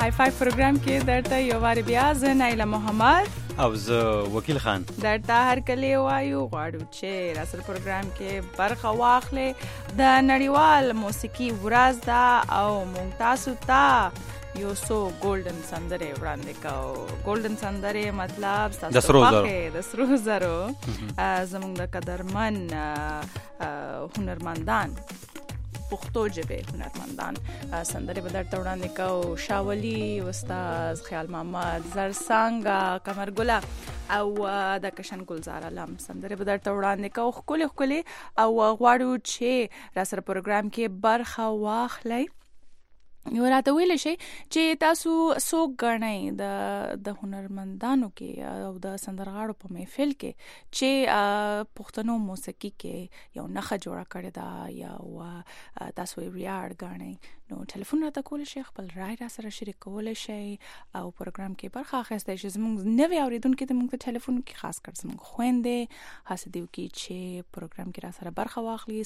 های فای پروګرام کې درته یو وار بیا زه نایله محمد او زه وکیل خان درته هر کله وایو غواړو چې راسل پروګرام کې برخه واخلې. د نړیوال موسیقي ورځ ده او موږ تاسو ته یو څو ګولډن سندرې وړاندې کوو. ګولډن سندرې مطلب د سرو زرو زموږ د قدرمن هنرمندان پښتو ژبې هنرمندان سندرې به درته وړاندې کوو. شاولي، استاد خیال محمد، زرسانګه، قمرګله او د کشن ګلزار علم سندرې به درته وړاندې کوو. ښکلې او غواړو چې راسره پروګرام کې برخه واخلئ. یو راته ویل شي چې تاسو څوک ګڼئ د هنرمندانو کې او د سندرغاړو په محفل کې چې پښتنو موسیقي کې یو نښه جوړه کړې ده یا تاسو یې ویاړ ګڼئ، نو ټلیفون راته کولی شئ، خپل رای را سره شریک کولی شئ او پروګرام کې برخه اخیستی شئ. زموږ نوی اورېدونکي ته موږ ته ټلیفون کې خاص کر زموږ خویندې هڅه دې وکړي چې پروګرام کې را سره برخه واخلي.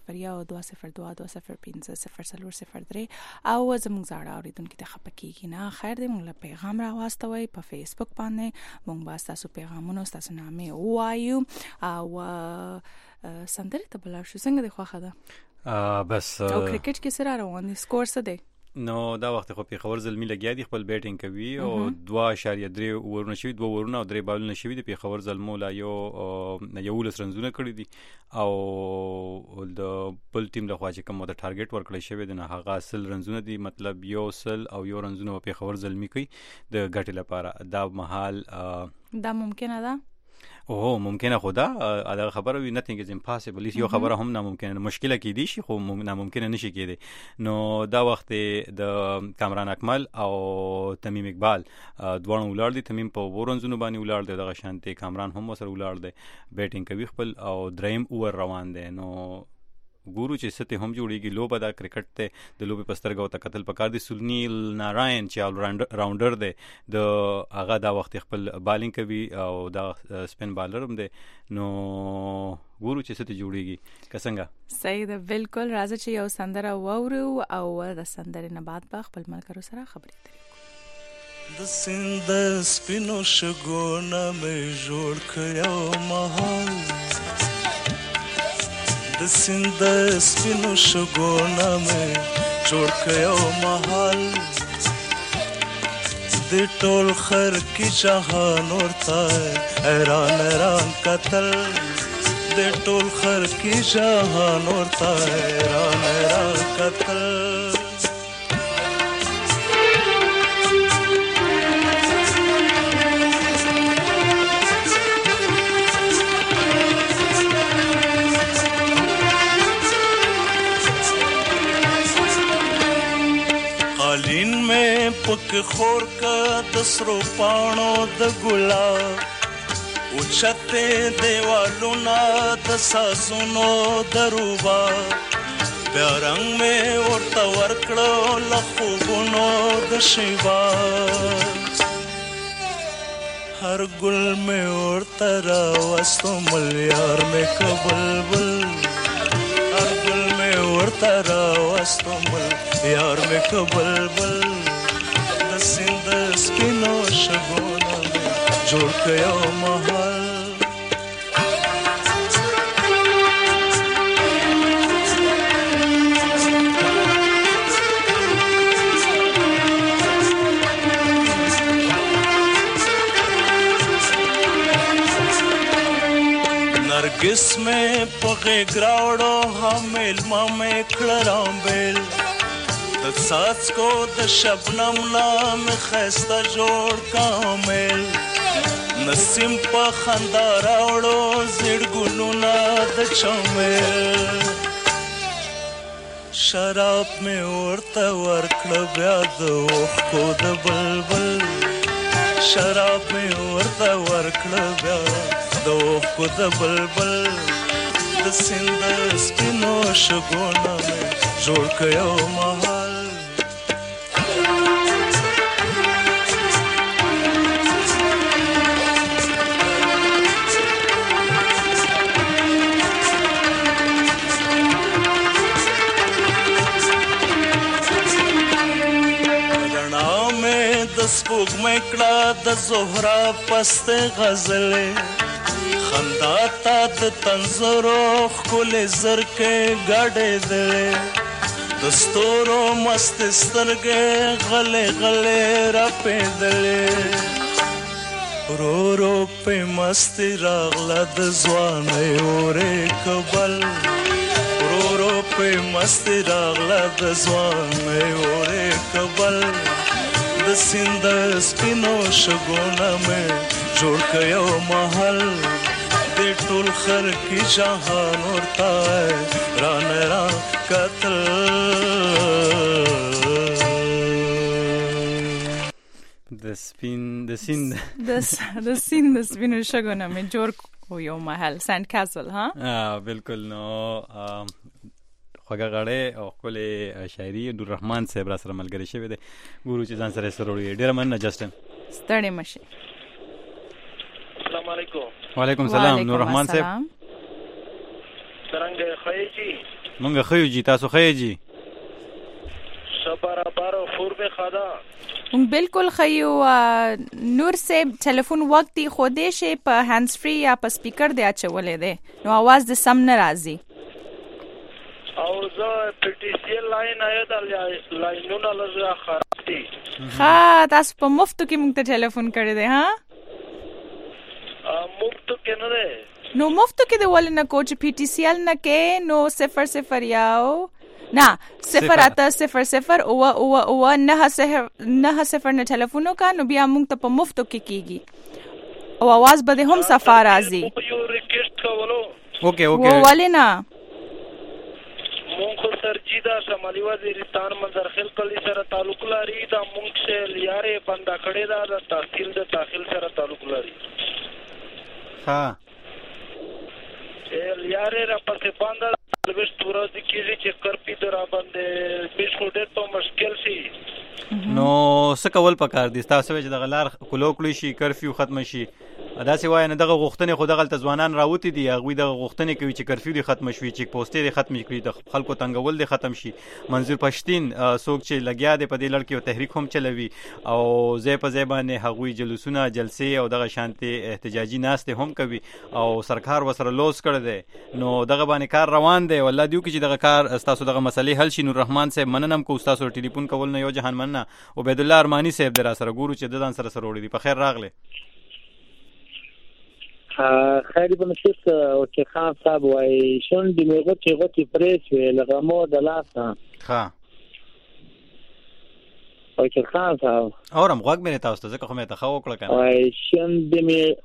001-202-05-003 او زموږ زاړه اورېدونکي ته خفه کېږي نه، خیر دی، موږ له پیغام راواستوئ په فیسبوک باندې، موږ به ستاسو پیغامونه ستاسو نامې ووایو او سندرې ته به لاړ شو. څنګه دې خوښه ده؟ بس او کرکټ کې څه را روان دي؟ سکور څه دی؟ نو دا وخت خو پیښور زلمی لګیا دي، خپل بیټینګ کوي او 2.3 ورونه شوي، 2 ورونه او 3 بالونه شوي دي. پیښور زلمو لا یو 11 رنزونه کړی دي او د بل ټیم له خوا چې کوم د ټارګټ ورکړی شوی دی نه هغه 10 رنزونه دي، مطلب 100 او 1 رنزونه په پیښور زلمی کوي د ګټې لپاره. دا محال دا ممکنه ده؟ ممکنه خدا دا خبره وي، nothing is impossible. یو خبره هم ناممکنه، مشکله کې دي شي خو ناممکنه نشي کېدی. نو دا وخت د کامران اکمل او تمیم اقبال دوه ولاړ دي. تمیم په ورنزونو باندې ولاړ دی، دغه شانتي کامران هم سره ولاړ دی، بیټینګ کوي خپل او دریم اوور روان دی. نو ګورو چې ستې هم جوړیږي. لوبه دا کرکټ ته د لوبې پسترګو ته قتل پکار دي. سنیل ناراین چې آل راونډر دی د هغه دا وخت خپل بالینګ کوي او دا سپین بالر هم دی. نو ګورو چې ستې جوړیږي که څنګه. صحیح ده، بالکل. راځه چې یو سندره واورو او د سندرې نه بعد به خپل ملګرو سره خبرې کوو. د سیند سپینو شګونه مې جوړ کړو مهال، د سیند سپینو شګونه مې جوړ کړو مهال، د ټول خر کې جهان ورته حیران قتل، د ټول خر کې جهان ورته حیران قتل. قالین میں پک خور کا دسرو پانو د ګلاب، اوچته دیوالو نا د سازونو دروبا، بیا رنگ میں ورته ورکړو لخوبونو د شیبا، هر ګل میں ورته راوستو ملیار میں کبلبل، هر ګل میں ورته راوستو یار میں کبلبل، د سیند سپینو شګونه مې جوړ کړو مهال. نرگس میں پغې ګراوړو حامل ما مې کړه رامبل، د څاڅکو د شبنم نام خسته جوړ کامل، نسیم په خندا راوړو زیړ ګلونه د چمل، شراب مې ورته ورکړه بیا د اوښکو د بلبل، شراب مې ورته ورکړه بیا د اوښکو د بلبل، د سیند سپینو شګونه مې جوړ کړو مهال. سپوږمۍ کړه د زهرا پسته غزلې خندا تا د تنظرو ښکلې زرکې ګډې دلې د ستورو مست سترګې غلې غلې راپېدلې رو رو په مستی راغله د ځوانۍ اورې کبل رو رو په مستی راغله د ځوانۍ اورې کبل د سیند سپینو شګونه مې جوړ کړ یو محل د ټول خر کې جهان ورته رانه را کتل د سیند سپینو شګونه مې جوړ کو یو محل سینټ کاسل ها بالکل نو خوږه غړې او خپلې شاعري عبدالرحمن صاحب را سره ملګری شوی دی ګورو چې ځان سره یې سره وړي ډېره مننه جسټن ستړی مه شئ السلام علیکم وعلیکم السلام نور رحمان صاحب څنګه ښه یې جی مونږ ښه یو جی تاسو ښه یې جی ښه برابر فور به خدا مونږ بالکل ښه یو نور صاحب ټلیفون وخت خو دې شي په هاندز فری یا په سپیکر دی اچولې دی نو आवाज د سم نه راځي او زه پی ټی سی لاین آیا د لاینونو لږه خراب دي ها تاسو په مفتو کې مونږ ته ټلیفون کړی دی ها مفتو کې نه ده نو مفتو کې دی ولې نه کوچ پی ټی سی ال نه کې نو 0 یاو نه 0 او 9 نه ټلیفون وکړه نو بیا مونږ ته په مفتو کې کیږي او आवाज به هم صفا راځي یو ریکوست کولو اوکې ولې نه مونږ سرجیدا شمالي وزیرستان منظرخیل کلی سره تعلق لري دا مونږ سے لیاره بند کړي دا د تحصیل د داخل سره تعلق لري ها لیاره را پسې باندې لږ تورا د کیږي چې کرپی درا باندې بشوډه ته مشکل شي نو څه کول پکار دي تاسو چې د غلار کلوکلی شي کرفیو ختم شي ادا سی وای نه دغه غوښتنې خو دغه ځوانان راوتی دي هغه دغه غوښتنې کوي چې کرفیو دي ختم شي چې پوسټې دي ختم کړي د خلکو تنګول دي ختم شي منظور پښتين څوک چې لګیا دي په دې لړ کې تحریک هم چلوي او زې په زې باندې هغوی جلوسونه جلسې او دغه شانتي احتجاجي ناسته هم کوي او سرکار وسره لوس کړ دی نو دغه باندې کار روان دی والله دیو کې چې دغه کار تاسو دغه مسلې حل شي نور رحمان صاحب مننم کو تاسو ټلیفون کول نه یو جهان مننه عبید الله ارمانی صاحب در سره ګورو چې د ځان سره وړي دي په خیر راغله خیر بنشس او چې خان صاحب وای شون د میغه چې غوتی پریس لغمو د لاسه ها او چې خان صاحب اورم غوږ مې تاسو ته ځکه خو مې ته خو وکړه کنه وای شون د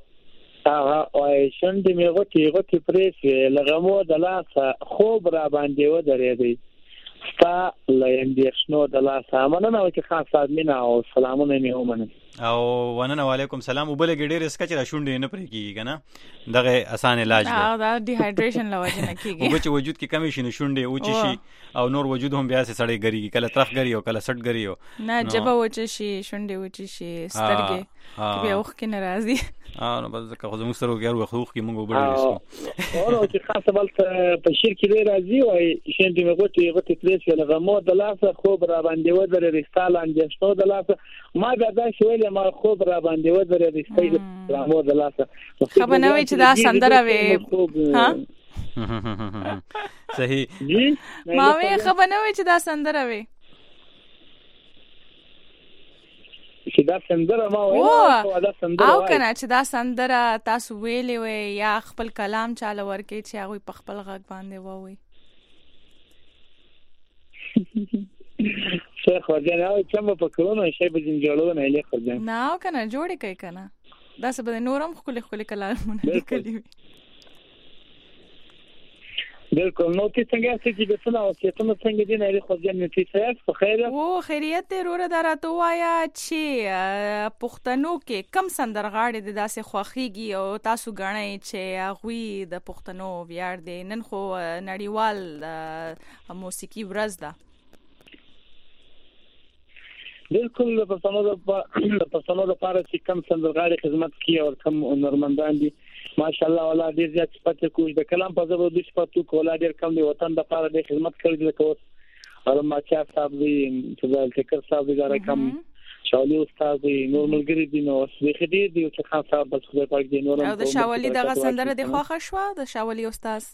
میغه چې غوتی پریس لغمو د لاسه خوب را باندې و درېدی ستا لاندېشنو د لاسه مننه او چې خان صاحب مینا او سلامونه مې ومنه او ونن علیکم سلام وبله ګډیر اسکه چې را شونډې نه پرې کیږي کنه دغه اسانه علاج دی دا ډی هایډریشن لوجه نه کیږي او چې وجود کې کمی شي نو شونډې اوچ شي او نور وجود هم بیا سړی ګری کله ترخ ګری او کله سټ ګری نه جبه وچ شي شونډې وچ شي سترګې بیا وخت کې ناراضي نو بس که خو زموږ سره وګورو وخت کې مونږ وبړل شو او چې خاصه بل په شیر کې راځي او شین دې غوتی پلیس ولا غمو د لاسه خوب را باندې و درې رستال انجشتو د لاسه ما دا شویل ما خوب را باندې و درې رستای غمو د لاسه خبر نه وي چې دا سندره وي ها صحیح ما وی خبر نه وي چې دا سندره وي چې دا سندره ما وایي او کنه چې دا سندره تاسو ویلې وي یا خپل کلام چاله ورکې چې هغه په خپل غږ باندې ووي شیخ ورځنه او چې په کلونو شی به جوړونه نه لخوا نه او کنه جوړې کوي کنه دا څه به نورم خپل کلامونه لیکلي وي بالکل نو چې څنګه چې د څه او چې څنګه دي نه خو ځنه چې څه په خیر او خیریت ضرور دراته وایا چې پښتنو کې کم سندرغاړي د داسې خوخيږي او تاسو غاڼې چې هغه د پښتنو ویاړ دي نن خو نړیوال موسیقي ورځ ده بالکل په پښتنو لپاره چې کم سندرغاړي خدمت کوي او کم هنرمندان دي ماشاءالله ولا ډیر زیات صفات کوي د کلام په ضرورت دي صفات کوي ډیر کم دی وطن د لپاره د خدمت کوي د کوس او ما چې صاحب دی چې د فکر صاحب دی دا کم شاولي استاد نور ملګری دي نو څه دې دی چې خاص صاحب بس خدای پاک دې نور او د شاولي دغه سندره د خوښه شو د شاولي استاد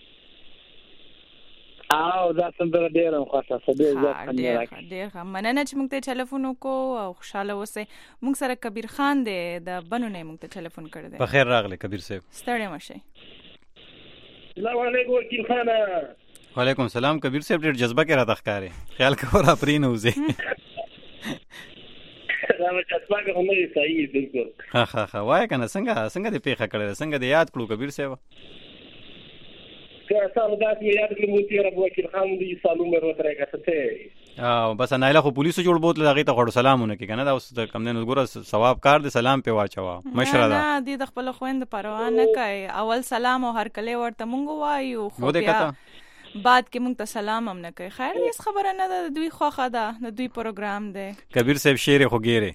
او دا سندره ډیره خوښه شوه. ډیر مننه چې موږ ته ټلیفون وکړو او خوشاله اوسئ. موږ سره کبیر خان دی د بنو نه موږ ته ټلیفون کړی دی. په خیر راغلی کبیر صاحب. ستړي مشئ. السلام علیکم وکیل خان. وعلیکم السلام کبیر صاحب. ډیر جذبه کې راته ښکاري. خیال کوه پرې نه وځي. دا مې جذبه کې هم نه صحیح بالکل. ها وای کنه څنګه دې پیښه کړې څنګه دې یاد کړو کبیر صاحب؟ که تاسو دا یاد کړئ مو تیر وکیل خان دې سالو مې ورته راکته. او بس نایله خو پولیسو جوړ بوتل هغه ته غوړو سلامونه کې کنه دا اوس کم نه ګوره ثواب کار دې سلام په واچوا مشره دا نه دې د خپل خويند پروا نه کوي. اول سلام او هر کله ورته مونږ وایو خو بیا بعد کې مونږ ته سلام هم نه کوي. خیر دې خبره نه ده دوی خوخه ده د دوی پروګرام دی. کبیر صاحب شعر خو ګیره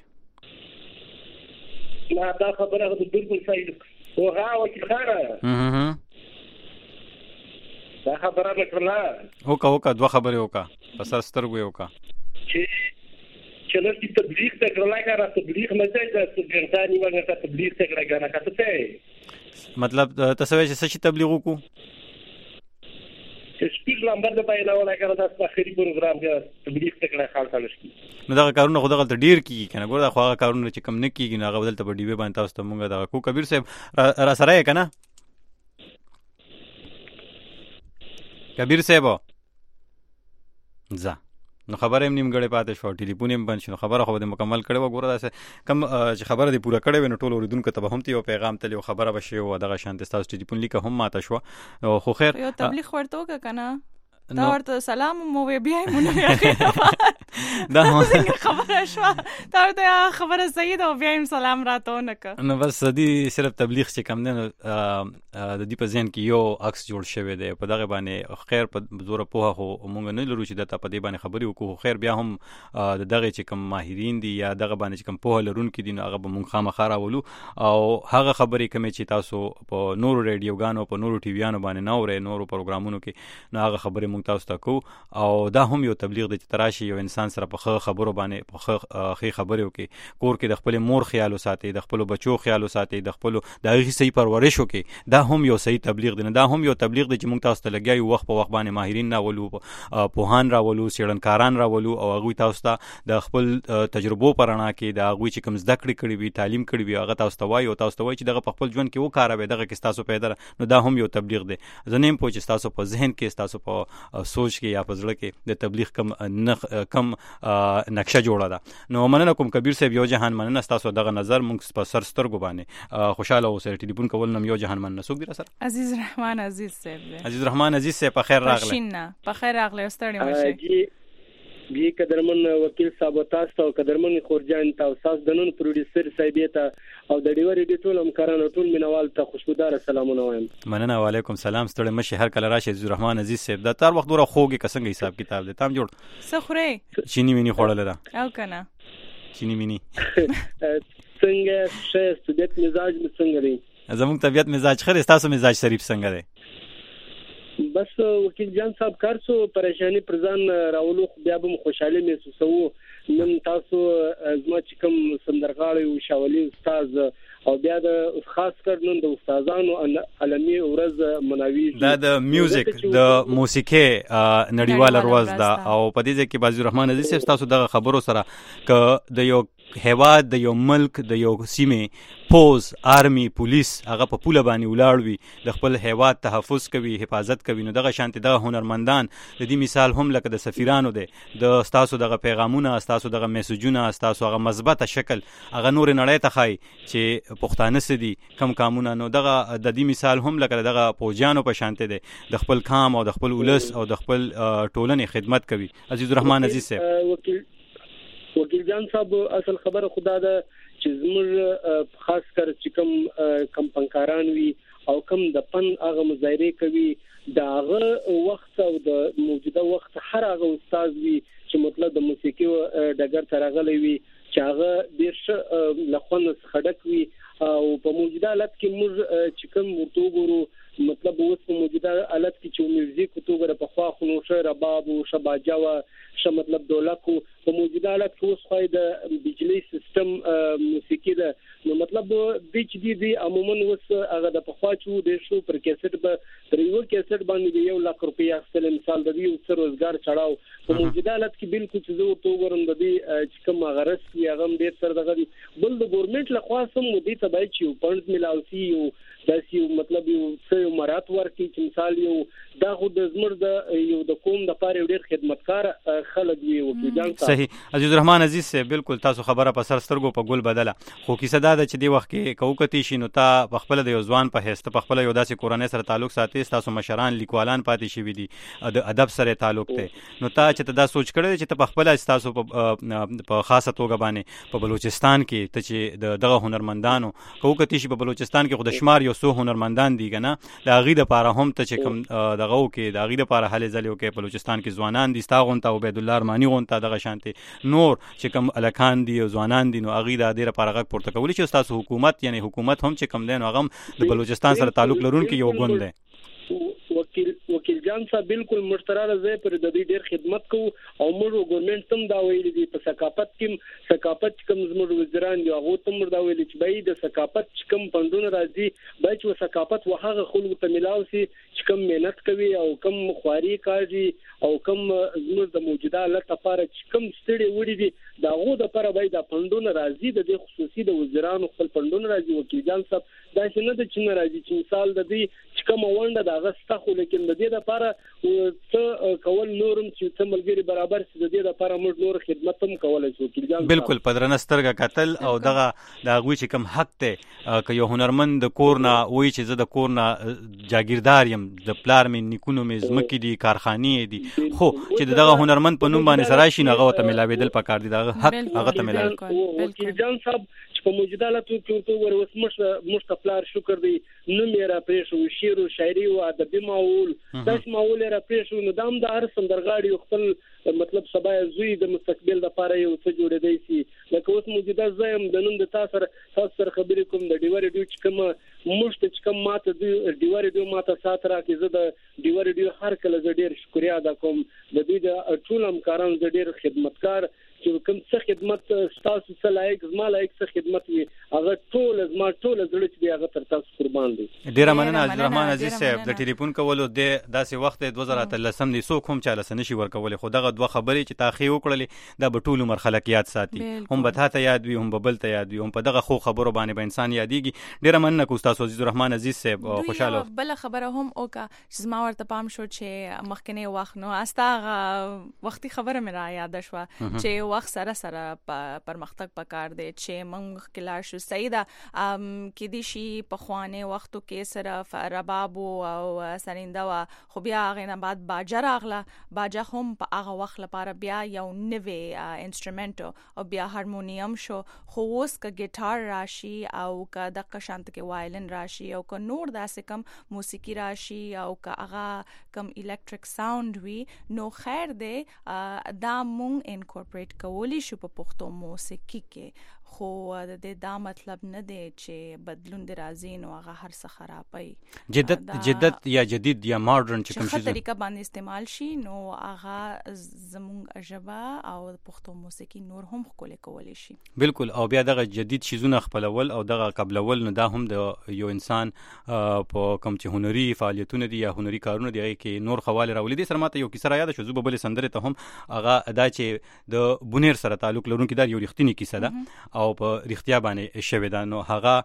نه دا خبره بالکل صحیح او هغه وکیل خان دا خبره وکړه وکا دوه خبرې وکا په سر سترګو وکا چې لږ تبلیغ ته کړلای کار تبلیغ نه ځای د ګردانی وغه تبلیغ ته کړلای کنه کته مطلب تاسو چې څه تبلیغ وکړو چې سپیډ نمبر د پایله ولا کړه د اخري پروګرام کې تبلیغ ته کړلای خالص شي نو دا کارونه خو دغه ډیر کیږي کنه ګور دا خو هغه کارونه چې کم نه کیږي نو هغه بدل ته په ډی وی باندې تاسو ته مونږ دا کو کبیر صاحب را سره کنه کبیر صاحب ځه نو خبره هم نیمګړې پاتې شو ټلیفون هم بند شو خبره خو دې مکمل کړې و ګوره داسې کم چې خبره دې پوره کړې و نو ټول اوریدونکو ته به هم تی او پیغام تلی او خبره بشي او دغه شانت تاسو ټلیفون لیکه هم ماته شو خو خیر یو تبلیغ ورته وکړه کنه دا ورته سلام مو بیا مونږ دا خبره شو دا ورته خبره صحیح ده بیا هم سلام راته ونکړه نو بس دې صرف تبلیغ چې کم نه د دې په ذهن کې یو عکس جوړ شوی دی په دغه باندې خیر په زور په خو مونږ نه لرو چې د په دې باندې خبرې وکړو خیر بیا هم د دغه چې کم ماهرین دي یا دغه باندې چې کم په لرونکو دي نو هغه به مونږ خامخا راولو او هغه خبرې کومې چې تاسو په نورو ریډیوګانو په نورو ټي ویانو باندې نه اورئ نورو پروګرامونو کې نو هغه خبرې مونږ تاسو ته کو او دا هم یو تبلیغ دی چې تراشي یو انسان سره په خبرو باندې په خبرو کې کور کې د خپل مور خیال وساتي د خپل بچو خیال وساتي د خپل د هغه صحیح پرورش وکي دا هم یو صحیح تبلیغ دی نه دا هم یو تبلیغ دی چې مونږ تاسو ته لګیایو وخت په وخت باندې ماهرین راولو پوهان راولو څېړنکاران راولو او هغه تاسو ته د خپل تجربو پرانا کې د هغه چې کوم زده کړې وي تعلیم کړی وي هغه تاسو ته وایي او تاسو ته وایي چې دغه په خپل ژوند کې وکاروي دغه کې تاسو پیدا نو دا هم یو تبلیغ دی زنیم پوه چې تاسو په ذهن کې تاسو په سوچ کې یا په زړه کې د تبلیغ کم نقشه جوړه ده نو مننه کوم کبیر صاحب یو جهان مننه تاسو دغه نظر مونږ په سر سترګو باندې خوشاله اوسئ ټلیفون کول نم یو جهان مننه څوک دی سره عزیز رحمان عزیز صاحب عزیز رحمان عزیز صاحب په خیر راغله شینه په خیر راغله ستړي مشه جی قدرمن وکیل صاحب تاسو ته قدرمن خورجان تاسو د نن پروډوسر صاحب ته او د ډیور ټول همکارانو ټول مینوال ته خوشبودار سلامونه وایم مننه وعلیکم سلام ستړي مشه هر کله راشي عزیز رحمان عزیز صاحب دا تر وخت دوره خوږه کسنګ حساب کتاب دي تام جوړ سخره چینی ویني خوړل را او کنه چینی ویني څنګه شه طبيعت مزاج څنګه دی زموږ طبيعت مزاج خیر تاسو مزاج شریف څنګه دی بس وکیل جان صاحب کار سو پریشانی پر ځان راولو بیا به خوشاله محسوسو نن تاسو زما چې کوم سندرغاړي او شاولي استاد او بیا د خاص کر نن د استادانو عالمي ورځ مناوي دا د میوزیک د موسیقي نړیواله ورځ ده او په دې کې بازی رحمان عزیز صاحب تاسو دغه خبرو سره ک د یو هیواد د یو ملک د یو سیمه پوز آرمی پولیس هغه په پوله باندې ولاړ وي د خپل هیواد تحفظ کوي حفاظت کوي نو دغه شانتي دغه هنرمندان د دې مثال هم لکه د سفیرانو دی د تاسو دغه پیغامونه تاسو دغه میسجونه تاسو هغه مثبت شکل هغه نور نړۍ ته خای چې پښتانه سدي کم کامونه نو دغه د دې مثال هم لکه دغه پوجانو په شانتي دی د خپل کام او د خپل ولس او د خپل ټولنې خدمت کوي عزیز الرحمن عزیز صاحب وکیل جان صاحب اصل خبره خدا ده چې زموږ خاص کر چې کم پنکاران وي او کم د پن هغه مظاهره کوي دا هغه وخت او د موجوده وخت هر هغه استاد وي چې مطلب د موسیقي ډګر ته راغلی وي چې هغه ډیر لخوا خډک وي او په موجوده حالت کې موږ چې کوم ورته وګورو مطلب اوس په موجوده حالت کې چې میوزیک تو غره په خوا خو نو شه رباب او شباجاوا شه مطلب دولکو په موجوده حالت کې اوس خو د بجلی سیستم موسیقي ده نو مطلب د چې دی عموما اوس هغه د پخواچو د شو پر کیسټ به تر یو کیسټ باندې 1 لک روپیا اخیستل مثال د دې سر روزګار چړاو په موجوده حالت کې بالکل چې زه تو ورم د دې چې کوم غرض یې هغه ډیر سر دغه بل د ګورنمنت له خوا سم مودي ته باید چې پوینټ ملاوي یو داسې یو مطلب یو مرات ورکړي چې مثال یو دا خو د زمر د یو د قوم د پاره ډیر خدمتکار خلک وي وکیل جان صحیح عزیز الرحمن عزیز سے بالکل تاسو خبره په سر سترګو په ګل بدله خو کیسه دا چې دی وخت کې کوکتی شي نو تا په خپل د یو ځوان په هسته په خپل یو داسې کورنۍ سره تعلق ساتي تاسو مشران لیکوالان پاتې شي دي د ادب سره تعلق ته نو تا چې دا سوچ کړی چې ته په خپل تاسو په خاصه توګه باندې په بلوچستان کې ته چې دغه هنرمندانو کوکتی شي په بلوچستان کې خود شمار یو سو هنرمندان دي کنه دا غي د پاره هم ته چې کوم دغه کې د غي د پاره حل زلیو کې بلوچستان کې ځوانان دي ستاغون ته عبید الله ارمانی غون ته دغه شانتي نور چې کوم الکان دي او ځوانان دي نو غي د ډیره پاره غږ پورته کولی چې تاسو حکومت یعنی حکومت هم چې کوم دین هغه د بلوچستان سره تعلق لرونکي یو ګوند دی وکیل جان صاحب بالکل مشترکه ځای پر د دې ډیر خدمت کوو او موږ ګورنمنت هم دا ویلي دي په ثقافت کوم زموږ وزیران دی هغه تم دا ویلي چې باید د ثقافت کوم پندونه راځي باید چې ثقافت وهغه خلکو ته ملاوي چې کوم مهنت کوي او کوم خواري کوي او کوم زموږ د موجوده حالت لپاره چې کوم ستړي وړي دي دا غو د لپاره باید د پندونه راځي د خصوصي د وزیرانو خپل پندونه راځي وکیل جان صاحب دا څنګه د چین راځي چې مثال د دې چې کوم ونده د غسته خو لیکن د دې لپاره څه کول نورم چې څه ملګری برابر سي د دې لپاره موږ نور خدمت هم کولای شو وکیل جان بالکل پدرنسترګه قتل او دغه د غوي چې کوم حق ته که یو هنرمند د کورنا وای چې زه د کورنا جاگیردار یم د پلار مې نیکونو مې زمکې دي کارخانې دي خو چې دغه هنرمند په نوم باندې سره شي هغه ته ملاویدل پکار دي دغه حق هغه ته ملاوي وکیل جان صاحب په موجوده حالت کې تو ور اوس مستقلار شکر دی نو میرا پېښو شعر او شاعري او ادبي معول داس معول را پېښو نو دام د هر سندرغاړي خپل مطلب سبا زوی د مستقبل لپاره یو څه جوړ دی سي لکه اوس موجوده زم د نن د تاسو سره خبرې کوم د ډیور ډیو چې کوم مشت چې کوم ماته د ډیور ډیو ماته سات را کې زه د ډیور ډیو هر کله زه ډیر شکریا ادا کوم د دې د ټول همکارانو د ډیر خدمتکار چې کوم څه خدمت تاسو څه لایق زما لایق څه خدمت وي هغه ټول زما ټول زړه چې هغه تر تاسو قربان دي ډیر مننه عزیز الرحمن عزیز صاحب د ټلیفون کولو د داسې وخت 2013 دی سو کوم چاله سنشي ورکول خو دغه دوه خبرې چې تاخي وکړلې دا به ټول مرخلقيات ساتي هم به ته یاد وي هم به بل ته یاد وي هم په دغه خو خبرو باندې به انسان یادېږي ډیر مننه کو تاسو عزیز الرحمن عزیز صاحب خوشاله بل خبره هم اوکا چې زما ورته پام شو چې مخکنه وخت نو استاغه وختي خبره مې را یاد شوه چې وخت سره پرمختګ پکار دی چې موږ کلار شو سیدا کې دي شي په خوانه وختو کې صرف رباب او سرینده وا خو بیا غینه بعد باجا راغله باجا هم په هغه وخت لپاره بیا یو نوی انسټرومنټ او بیا هارمونیم شو خو اوس ک ګیټار راشي او ک د قشانت کې وایلن راشي او ک نور داسې کم موسیقي راشي او ک هغه کم الکتریک ساوند وی نو خیر دی دا مونږ انکورپریټ کولی شو په پښتو موسیقي کې خو د دې دا مطلب نه دی چې بدلون دی راځي نو هغه هر څه خرابای جدت یا جدید یا ماډرن چې کوم شي طریقه باندې استعمال شي نو هغه زموږ ژبه او پښتو موسیقي نور هم خپل کولی شي بالکل او بیا دغه جدید شیزونه خپلول او دغه قبلول نو دا هم د یو انسان په کوم چې هنري فعالیتونه دي یا هنري کارونه دي کې نور خواله راولي دي سره ماته یو کیسه را یاد شو زوب بل سندره ته هم هغه ادا چې د بونیر سره تعلق لرونکي دا یو رښتینی کیسه ده او په رښتیا باندې شوی دا نو هغه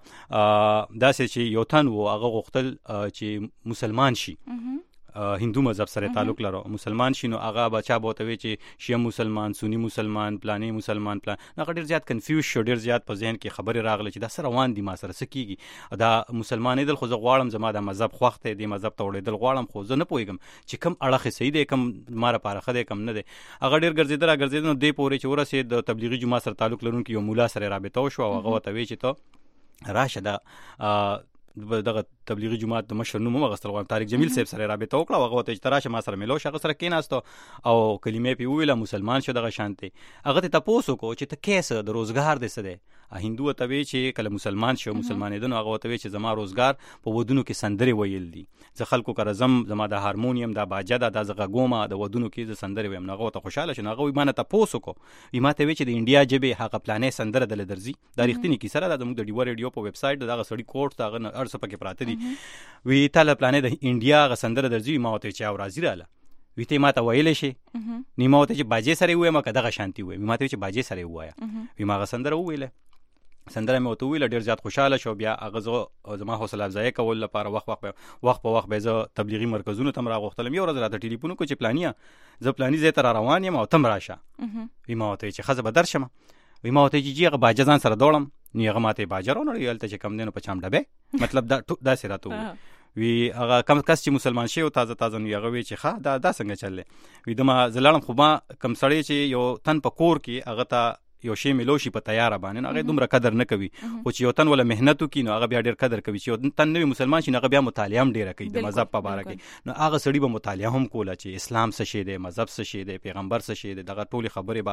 داسې چې یو تن وو هغه غوښتل چې مسلمان شي هندو مذهب سره تعلق لرو مسلمان شینو هغه بچا بوتوي چې شیعه مسلمان سنی مسلمان پلانې مسلمان پلان هغه ډیر زیات کنفیوز شو ډیر زیات په ذهن کې خبره راغله چې دا سره روان دي ما سره سکیږي دا مسلمانې دل خو زه غواړم زما د مذهب خوخته دی مذهب ته وړېدل غواړم خو زه نه پوهیږم چې کم اړه صحیح دی کم ماره پارخه دی کم نه دی هغه ډیر ګرځیدل نو دی پورې چې ورسې د تبلیغي جماعت سره تعلق لرونکي یو مولا سره رابطه وشو هغه وته وی چې ته راشه دا دغه تبلیغي جماعت د مشر نوم غوښتل غواړم طارق جمیل صاحب سره رابطه وکړه هغه ته تراشه ما سره ملو شغه سره کیناستو او کلمې پی ویله مسلمان شو دغه شانتي هغه ته تاسو کو چې ته کیسه د روزګار دې سده هندو ته وی چې کله مسلمان شو مسلمانېدنه هغه ته وی چې زما روزګار په ودونو کې سندري ویل دي زه خلکو کرزم زما د هارمونیم د باجه د زغګوما د ودونو کې د سندري ویم هغه ته خوشاله شنه هغه وی مانه تاسو کو وی ماته وی چې د انډیا جبه هغه پلانې سندره د لدرزي د ریښتینی کی سره د موږ د ډیو ریډیو په ویب سټ دغه سړی کوټ دغه ارسه پکې پراته دي وی تعالی پلانې د انډیا غ سندره درځي ما ته چې او راځي رااله وی ته ماته ویلې شي نیمه ته چې باجه سره وې ما کداغه شانتي وې ماته چې باجه سره وایا وی ما غ سندره ویله سندره مې وته ویل ډیر زیات خوشاله شو بیا هغه زما حوصله افزایی کول لپاره وخت په وخت به زه تبلیغي مرکزونو تم راغختلم یو ورځ راته ټلیفون کو چې پلانیا زه پلاني زه تر روان یم او تم راشه وی ما ته چې خزه به درشم وی ما ته چې هغه باجه ځان سره دوړم نو هغه ماته باجرونه یلته چې کم دینو په چام ډبه مطلب دا سراته وی هغه کم کس چې مسلمان شي او تازه نو هغه وی چې ښه دا څنګه چلله وی د ما زلالم خو ما کم سړی چې یو تن په کور کې هغه ته یو شی ملوشي په تیار باندې هغه دومره قدر نه کوي خو چې یو تن ولا مهنت کوي نو هغه بیا ډیر قدر کوي چې یو تن نوی مسلمان شي هغه بیا مطالعه هم ډیره کوي د مذهب په اړه کې نو هغه سړی به مطالعه هم کوله چې اسلام څه شی دی مذهب څه شی دی پیغمبر څه شی دی دغه ټولي خبرې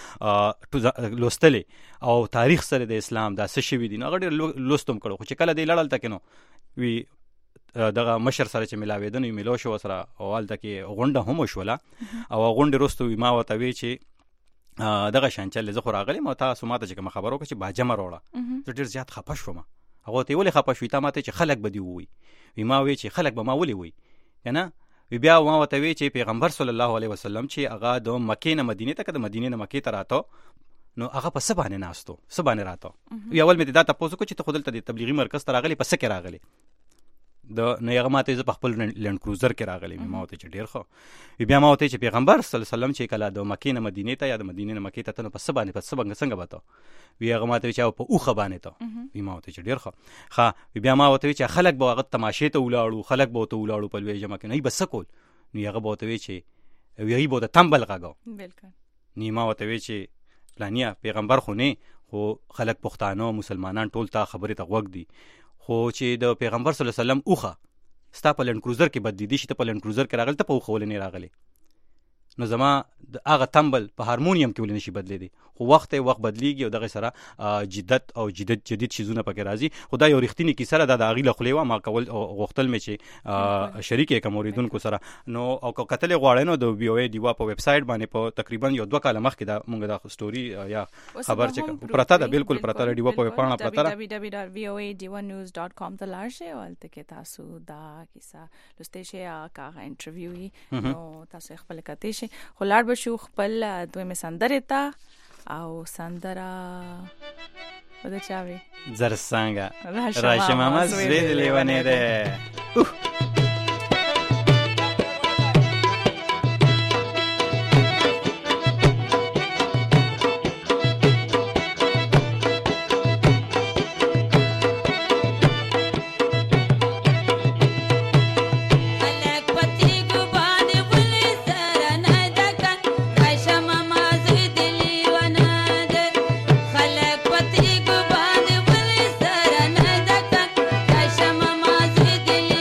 باغه لوستلې او تاریخ سره د اسلام دا څه شی دي نو هغه ډیر لوستم کړو خو چې کله دی لړل تکینو وی دغه مشر سره چې ملاویدنه ملو شو سره اول تکي غونډه هم وشوله او غونډه رستو ما وته وی چې دغه شانچل زه خو راغلی ما تاسو ماته چې کوم خبرو کې چې باجه مروړه زه ډیر زیات خپه شوم هغه ته ولې خپه شوې تا ماته چې خلک بدی وي ما وی چې خلک به ما ولې وي کنه بیا ما وته وی چې پیغمبر صلی الله علیه وسلم چې هغه د مکې نه مدینه ته د مدینه نه مکې ته راته نو هغه په سبانه ناستو سبانه راته یو ول مې دا تاسو کو چې ته خودل ته تبلیغي مرکز ته راغلی پس کې راغلی د نه هغه ماته ز په خپل لند کروزر کې راغلی ما وته چې ډیر خو بیا ما وته چې پیغمبر صلی الله علیه وسلم چې کله د مکې نه مدینه ته یا د مدینه نه مکې ته نو په سبانه څنګه وته وی هغه ماته چې په اوخه باندې ته ما وته چې ډیر خو بیا ما وته چې خلک به هغه تماشې ته ولاړو خلک به ته ولاړو په لوی جمع کې نه بس کول نو هغه به وته چې وی به ته تمبل غاګو بالکل نیمه وته چې پلانیا پیغمبر خو نه خو خلک پښتانه مسلمانان ټول ته خبره ته وګ دي خو چې د پیغمبر صلی الله علیه وسلم اوخه ستا په لند کروزر کې بد دي چې ته په لند کروزر کې راغلی ته په اوخه ولې نه راغلی نو زما د هغه تمبل په هارمونیم کې ولې نشي بدلی دي خو وخت بدلیږي او دغه سره جدت او جدید شیزونه پکې راځي خو دا یو رښتینی کی سره د اغیله خلیوا ما کول غختل مې چې شریک کوم اوریدونکو سره نو او کتل غواړي نو د وی او ای دیوا په ویب سټ باندې په تقریبا یو 2 کال مخکې دا مونږ د سټوري یا خبر چې پرتا دا بالکل پرتا دیوا په پاڼه پرتا www.voanews.com ته لاړ شئ او الته کې تاسو دا کیسه لسته شي کا انټرویو نو تاسو خپل کته شي خو لاړ بشو خپل دوی می سندره تا او سندرا بده چاوي زرسانګه راشه ماما زوی لیوانه ده خلق پتری کو باندې ول سره نه دکن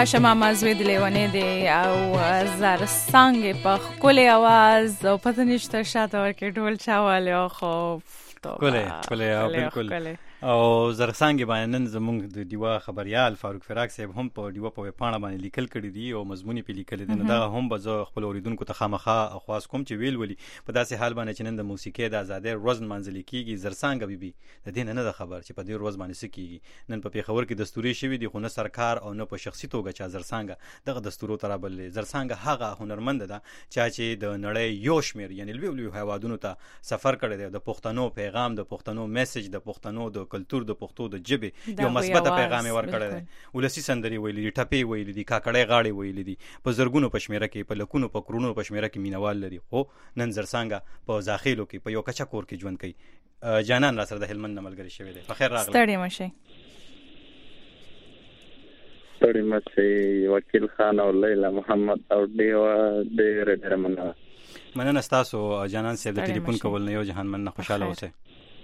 هاشم مازوی د لیونې دی او زرسانګ په خپل आवाज او پته نشته شاته ورکې ډول چاواله خو کله بالکل او زرسانګ باندې نن زموږ د دیوا خبريال فاروق فراق صاحب هم په دیوا په پاڼه باندې لیکل کړي دي او مضمونی په لیکل دي. نو دا هم به زه خپل اوریدونکو ته خامخا خواص کوم چې ویل ولي په داسې حال باندې چې نن د موسیقۍ د آزادۍ ورځ منځل کیږي. زرسانګ بیبي د دې نه د خبر چې په دې ورځ باندې سکیږي. نن په پیښور کې دستوري شوی دی خو نه سرکار او نه په شخصي توګه چې زرسانګ دغه دستورو ترابل. زرسانګ هغه هنرمند ده چې د نړۍ یو شمیر یعنی لوی هوادونو ته سفر کړی دی. د پښتنو پیغام، د پښتنو میسج، د پښتنو د کلچر، د پښتو د جبه یو مثبت پیغام ورکړی دی. ولسی سندري ویلي دي، ټپي ویلي دي، کاکړې غاړي ویلي دي، په زرګونو پښمیره کې، په لکونو په کرونو پښمیره کې مینوال لري. خو نن زرسانګ په ځاخیلو کې په یو کچا کور کې ژوند کوي. جانان را سره د هلمند ملګری شوی دی. په خیر راغلی. ستړي مشه وکیل خان او لیلا محمد او دیوا ډېر مننه ستاسو جانان صاحب د ټلیفون کول نه. یو جهان من خوشاله اوسه.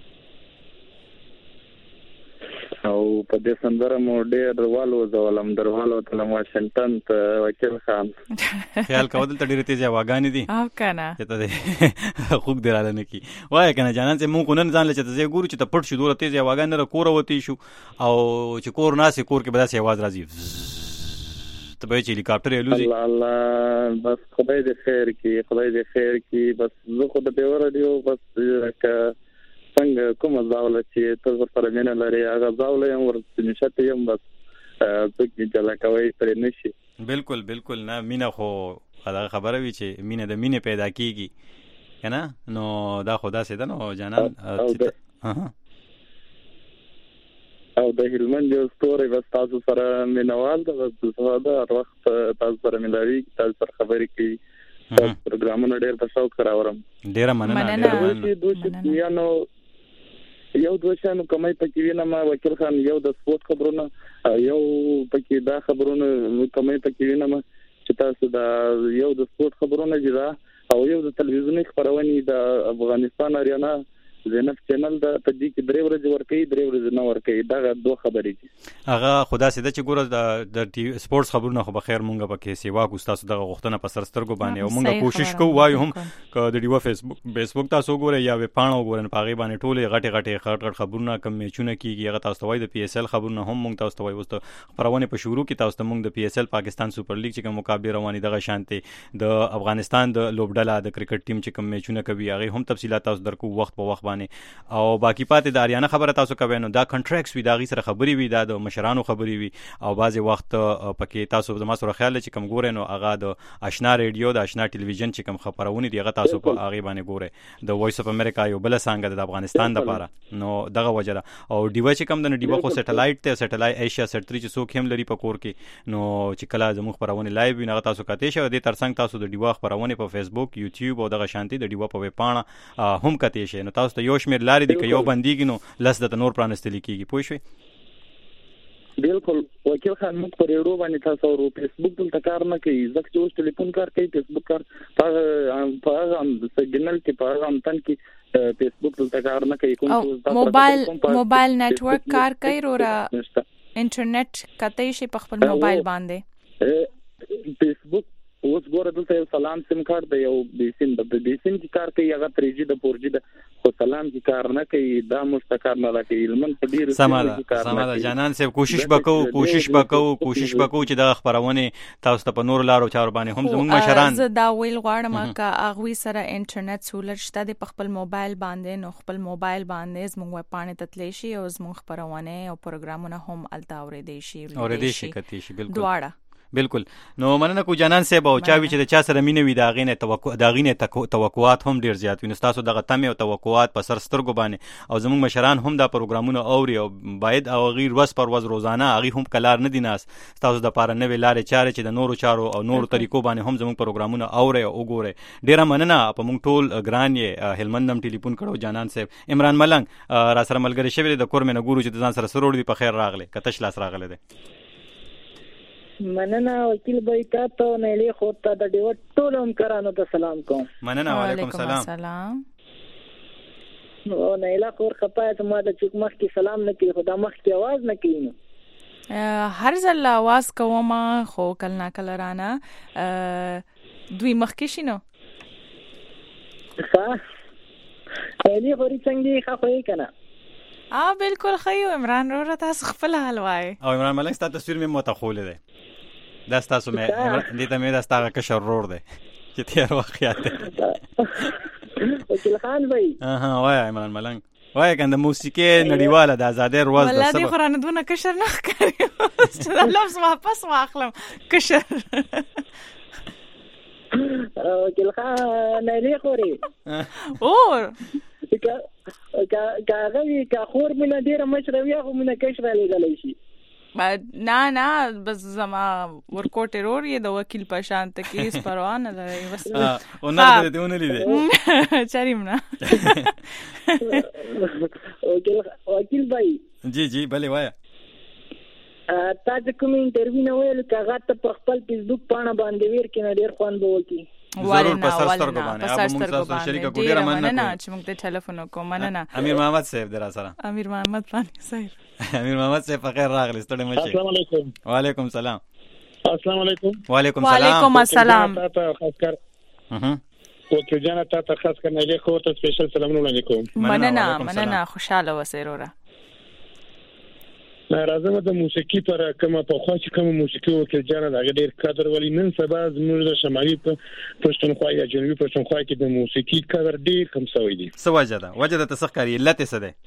او په دې سندره مو ډېر والو زولم دروالو تلم واشنگټن ته وکیل خان خیال کول ته ډېر تیز واغانی دي او کنه ته دې خوب دراله نه کی وای کنه جانان چې مونږ نن ځان لچ ته زه ګورو چې ته پټ شو دوره تیز واغان نه کور وتی شو او چې کور ناسي کور کې بداسي आवाज راځي ته به چې هلیکاپټر یلوزي. الله بس خدای دې خیر کی بس زه خو د پیور دیو بس څنګه کوم ځاوله چې تاسو سره مینه لري هغه ځاوله هم ورته نشته یم بس څنګه جلا کوي پر نشي. بالکل نه مینه خو دا خبره وی چې مینه د مینه پیدا کیږي کنه. نو دا خدا سي ده نو جانان او د هلمند یو ستوري بس تاسو سره مینوال ده بس دا وخت تاسو سره ملوي تاسو سره خبرې کوي پروګرامونه ډېر په شوق سره اورم. ډېر مننه. یو دوشانو کمای پکې وینم وکیل خان یو د سپورت خبرونه یو پکې دا خبرونه کمای پکې وینم چې تاسو دا یو د سپورت خبرونه جدا او یو د تلویزیوني خبرونه د افغانستان اریانا زینف چینل د تدې کې درې ورځې ورکې درې ورځې نه ورکې دا دوه خبرې دي. هغه خدا سي چې ګوره د سپورتس خبرونه خو بخیر مونږه پکې سیوا کو تاسو دغه غوښتنه په سرسترګو باندې او مونږه کوشش کوو وایو هم ک د دیو فیسبوک تاسو ګوره یا وې پاڼو ګورن پاغي باندې ټوله غټ خبرونه کم میچونه کیږي. هغه تاسو وایي د پی اس ال خبرونه هم مونږ تاسو وایي وسته خبرونه په شروع کې تاسو مونږ د پی اس ال پاکستان سپر لیګ چې کوم مقابله رواني دغه شانته د افغانستان د لوبډله د کرکټ ټیم چې کوم میچونه کوي هغه هم تفصيلات تاسو درکو وخت په وخت باندې. او باقی پاتې د اریانا خبره تاسو کوي نو دا کنټریکټس وی دا غي سره خبري وی دا د مشرانو خبري وی او بعضي وخت پکې تاسو زما سره خیال چې کوم ګورئ نو هغه د آشنا ریډیو د آشنا ټلویزیون چې کوم خبرونه دی هغه تاسو په هغه باندې ګورئ. د وایس اف امریکا یو بل څنګه د افغانستان د لپاره نو دغه وجره او دیوا چې کوم د دیوا خو سټلایټ ته سټلایټ ایشیا سټری چې څوک هم لري په کور کې نو چې کله زموږ خبرونه لایو وینغه تاسو کته شو د ترڅنګ تاسو د دیوا خبرونه په فیسبوک یوټیوب او دغه شانتي د دیوا په ویب پاڼه هم کته شي نو تاسو ته یو شمیر لاري دی یو بنديږي نو لس د نور پرانستل کیږي پوه شئ. بالکل وکیل خان موږ پر یوه باندې تاسو ورو فیسبوک ته کار نه کوي ځکه چې اوس ټلیفون کار کوي فیسبوک کار په هم سیګنل کې په هم تن کې فیسبوک ته کار نه کوي کوم موبایل نتورک کار کوي رورا انټرنیټ کته شي په خپل موبایل باندې فیسبوک اوس ګوره دلته یو سلام سیم کارت دی یو بیسین د بیسین کی کار کوي هغه 3G د 4G د خو سلام کی کار نه کوي دا مستقر نه لکه علمن په ډیر سماده جانان صاحب کوشش وکاو چې دا خبرونه تاسو ته په نور لارو چارو باندې هم زموږ مشران زه دا ویل غواړم ک اغوي سره انټرنیټ سولر شته د خپل موبایل باندې نو خپل موبایل باندې زموږ پاڼه تتلی شي او زموږ خبرونه او پروګرامونه هم الته اورېدې شي کتی شي بالکل نو مننه کو جانان صاحب او چا وی چې د چا سره مینه وي دا غینه توقعات هم ډیر زیات وي نو تاسو دغه تمه او توقعات په سر سترګو باندې او زموږ مشران هم دا پروګرامونه اوري او باید او غیر وس پر وز روزانه هغه هم کلار نه دي ناس تاسو د پاره نه ویلارې چارې چې د نورو چارو او نورو طریقو باندې هم زموږ پروګرامونه اوري او ګوري. ډیره مننه په موږ ټول ګران یې هلمندم ټلیفون کړو جانان صاحب. عمران ملنګ را سره ملګری شوی د کور مې نه ګورو چې ځان سره سروړ دی په خیر راغله کتش لاس راغله ده. مننه وکیل بای تاسو نه له خو ته د دیو ټول هم کرانو ته سلام کوم. مننه وعلیکم السلام. نو نه له خور خپایت ما د چوک مخ کې سلام نه کوي خدا مخ کې आवाज نه کوي هر ځل आवाज کوم خو کله کله رانه دوی مخکې شینو علی غوري څنګه خفای کنه بالکل خیو عمران رو تاسو خپل حال وای او عمران ملک ستاسو تصویر مې متخول دی دا تاسو مې دې ته مې دا ستاسو کشر رور دی چې تیر وخت یاته وکیل خان بھائی وای عمران ملک وای کنده موسیقي نړیواله د آزادۍ ورځ ده ولادي قران دونه کشر نه کوي چې دا لفظ واپس واخلم کشر وکیل خان علی غوري اور کاغوی کا خور مینه ډیره مشروي خو مینه کشر لګلای شي نه بس زما ورکوټ رور یې د وکیل په شان ته کې اس پروا نه لري بس او نه دې ونه لیدې چاریم نه وکیل بھائی جی بله وایا تاسو کوم انټرویو نه ویل کاغه ته په خپل فیسبوک پاڼه باندې ور کې نه ډیر خوان به وکی ضرور په سرسترګو باندې اب موږ تاسو شریکه کو ډیره مننه چې موږ ته ټلیفون وکړو مننه امیر محمد صاحب درا سره امیر محمد پانی صاحب امیر محمد صاحب په خیر راغلی ستړي مشه السلام علیکم وعلیکم السلام السلام علیکم وعلیکم السلام تاسو خاص کر وکیل جان تاسو خاص کر نه لیکو ته سپیشل سلامونه علیکم مننه خوشاله وسیروره راځم د موسیقي پر کومه په خو چې کومه موسیقي وکیل جان د غډیر قدر ولی نن سبا زموږ د شمالي پښتونخوا یا جنوبي پښتونخوا کې د موسیقي قدر ډیر کم شوی دی څه وجه ده تاسو کاری علت څه ده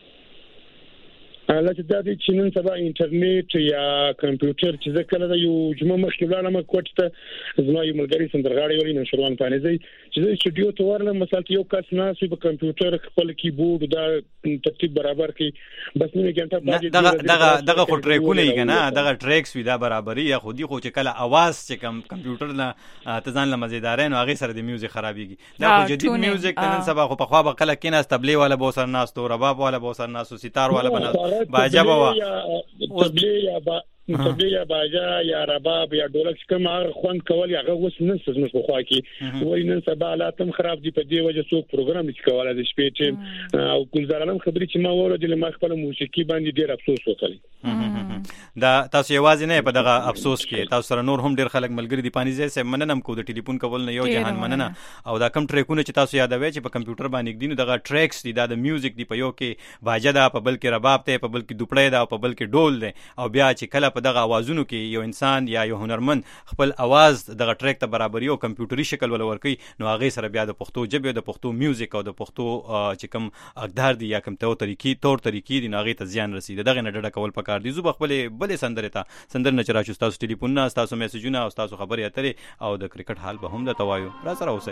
لکه دا چې نن سبا انټرنیټ یا کمپیوټر چې ځکه له یو جمعه مخکې ولاړم کوټ ته زما یو ملګری سندرغاړی ولی نن شروان پانیزي چې سټوډیو ته ورلم مثلا یو کس ناس په کمپیوټر خپل کیبورډ دا ترتیب برابر کی بس نه ګنټه باندې دغه خو ټریکونه یې کنه دغه ټریکس وی دا برابرۍ یا خودي خو چې کله आवाज چې کمپیوټر نه تزان له مزیدارین او هغه سره د میوزیک خرابېږي دا خو جدید میوزیک نن سبا خو په خوا به کله کیناس تبلی والا بو سر ناس تو رباب والا بو سر ناس سیتار والا بنا باجا بوا تبلی یا باجا یا رباب یا ډولک کوم هغه خوند کول هغه وس نن څه نو خو کی وای نن سبا حالاتم خراب دي په دې وجه څوک پروګرام نشي کولای د شپې ټیم او ګلزارانم خبرې چې ما وره د ما خپل موسیقي باندې ډیر افسوس وکړي دا تاسو یوازې نه په دغه افسوس کې تاسو سره نور هم ډیر خلک ملګری دي پانی زې سه مننم کو د ټلیفون کول نه یو جهان مننه او دا کم ټریکونه چې تاسو یادوي چې په کمپیوټر باندې دي نو دغه ټریکس دي دا د میوزیک دی په یو کې باجا دا په بل کې رباب ته په بل کې دوپړې دا په بل کې ډول دی او بیا چې کله په دغه आवाजونو کې یو انسان یا یو هنرمند خپل आवाज دغه ټریک ته برابرۍ او کمپیوټري شکل ول ورکي نو هغه سره بیا د پښتو ژبه د پښتو میوزیک او د پښتو چې کوم اقدار دي یا کوم تور طریقې دي نو هغه ته زیان رسیدي دغه نه ډډه کول پکار دي زو خپل بلې سندره نه چرایو تاسو ټلیفون نه تاسو میسجونه او تاسو خبرې اترې او د کرکټ حال به هم د توایو را سره اوسئ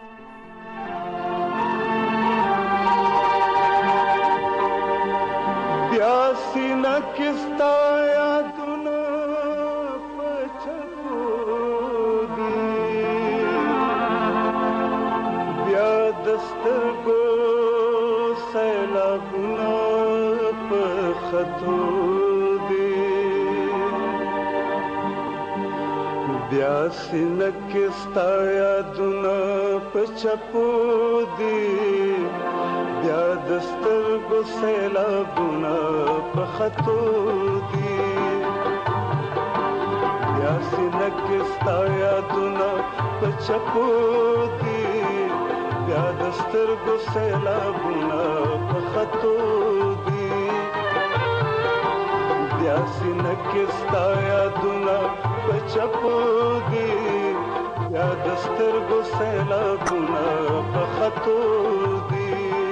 بیا سینه کستا یادونه پچپو دی بیا دسترګو سیلابونه پخطو بیا سینه کستا یادونه پچپو دی بیا دسترګو سیلابونه پخطو دی بیا سینه کستا یادونه پچپو دی بیا دسترګو سیلابونه پخطو دی بیا سینه کستا یادونه پچپو دی بیا دسترګو سیلابونه پخطو دی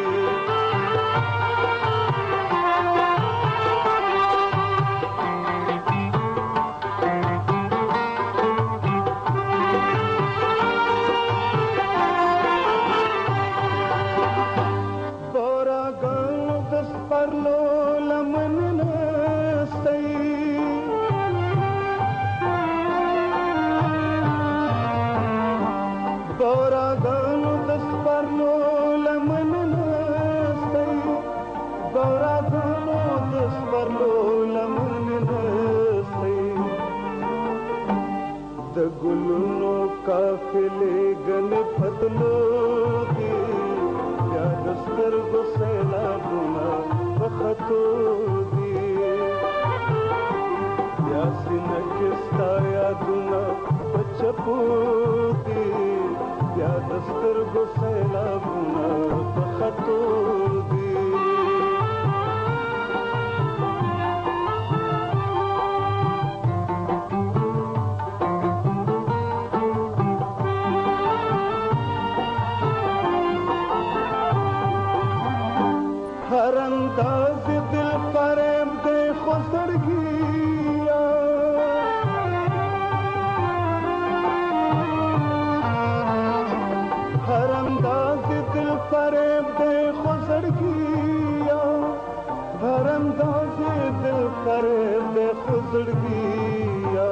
काफिले गन फतलो दी या दस्तर गो सैलाबुना बखतो दी چپو دي بیا دستر ګو سیلابونه په خطو دي هر انداز دل فریب دے خسرگیا هر انداز دل فریب دے خسرگیا هر انداز دل فریب دے خسرگیا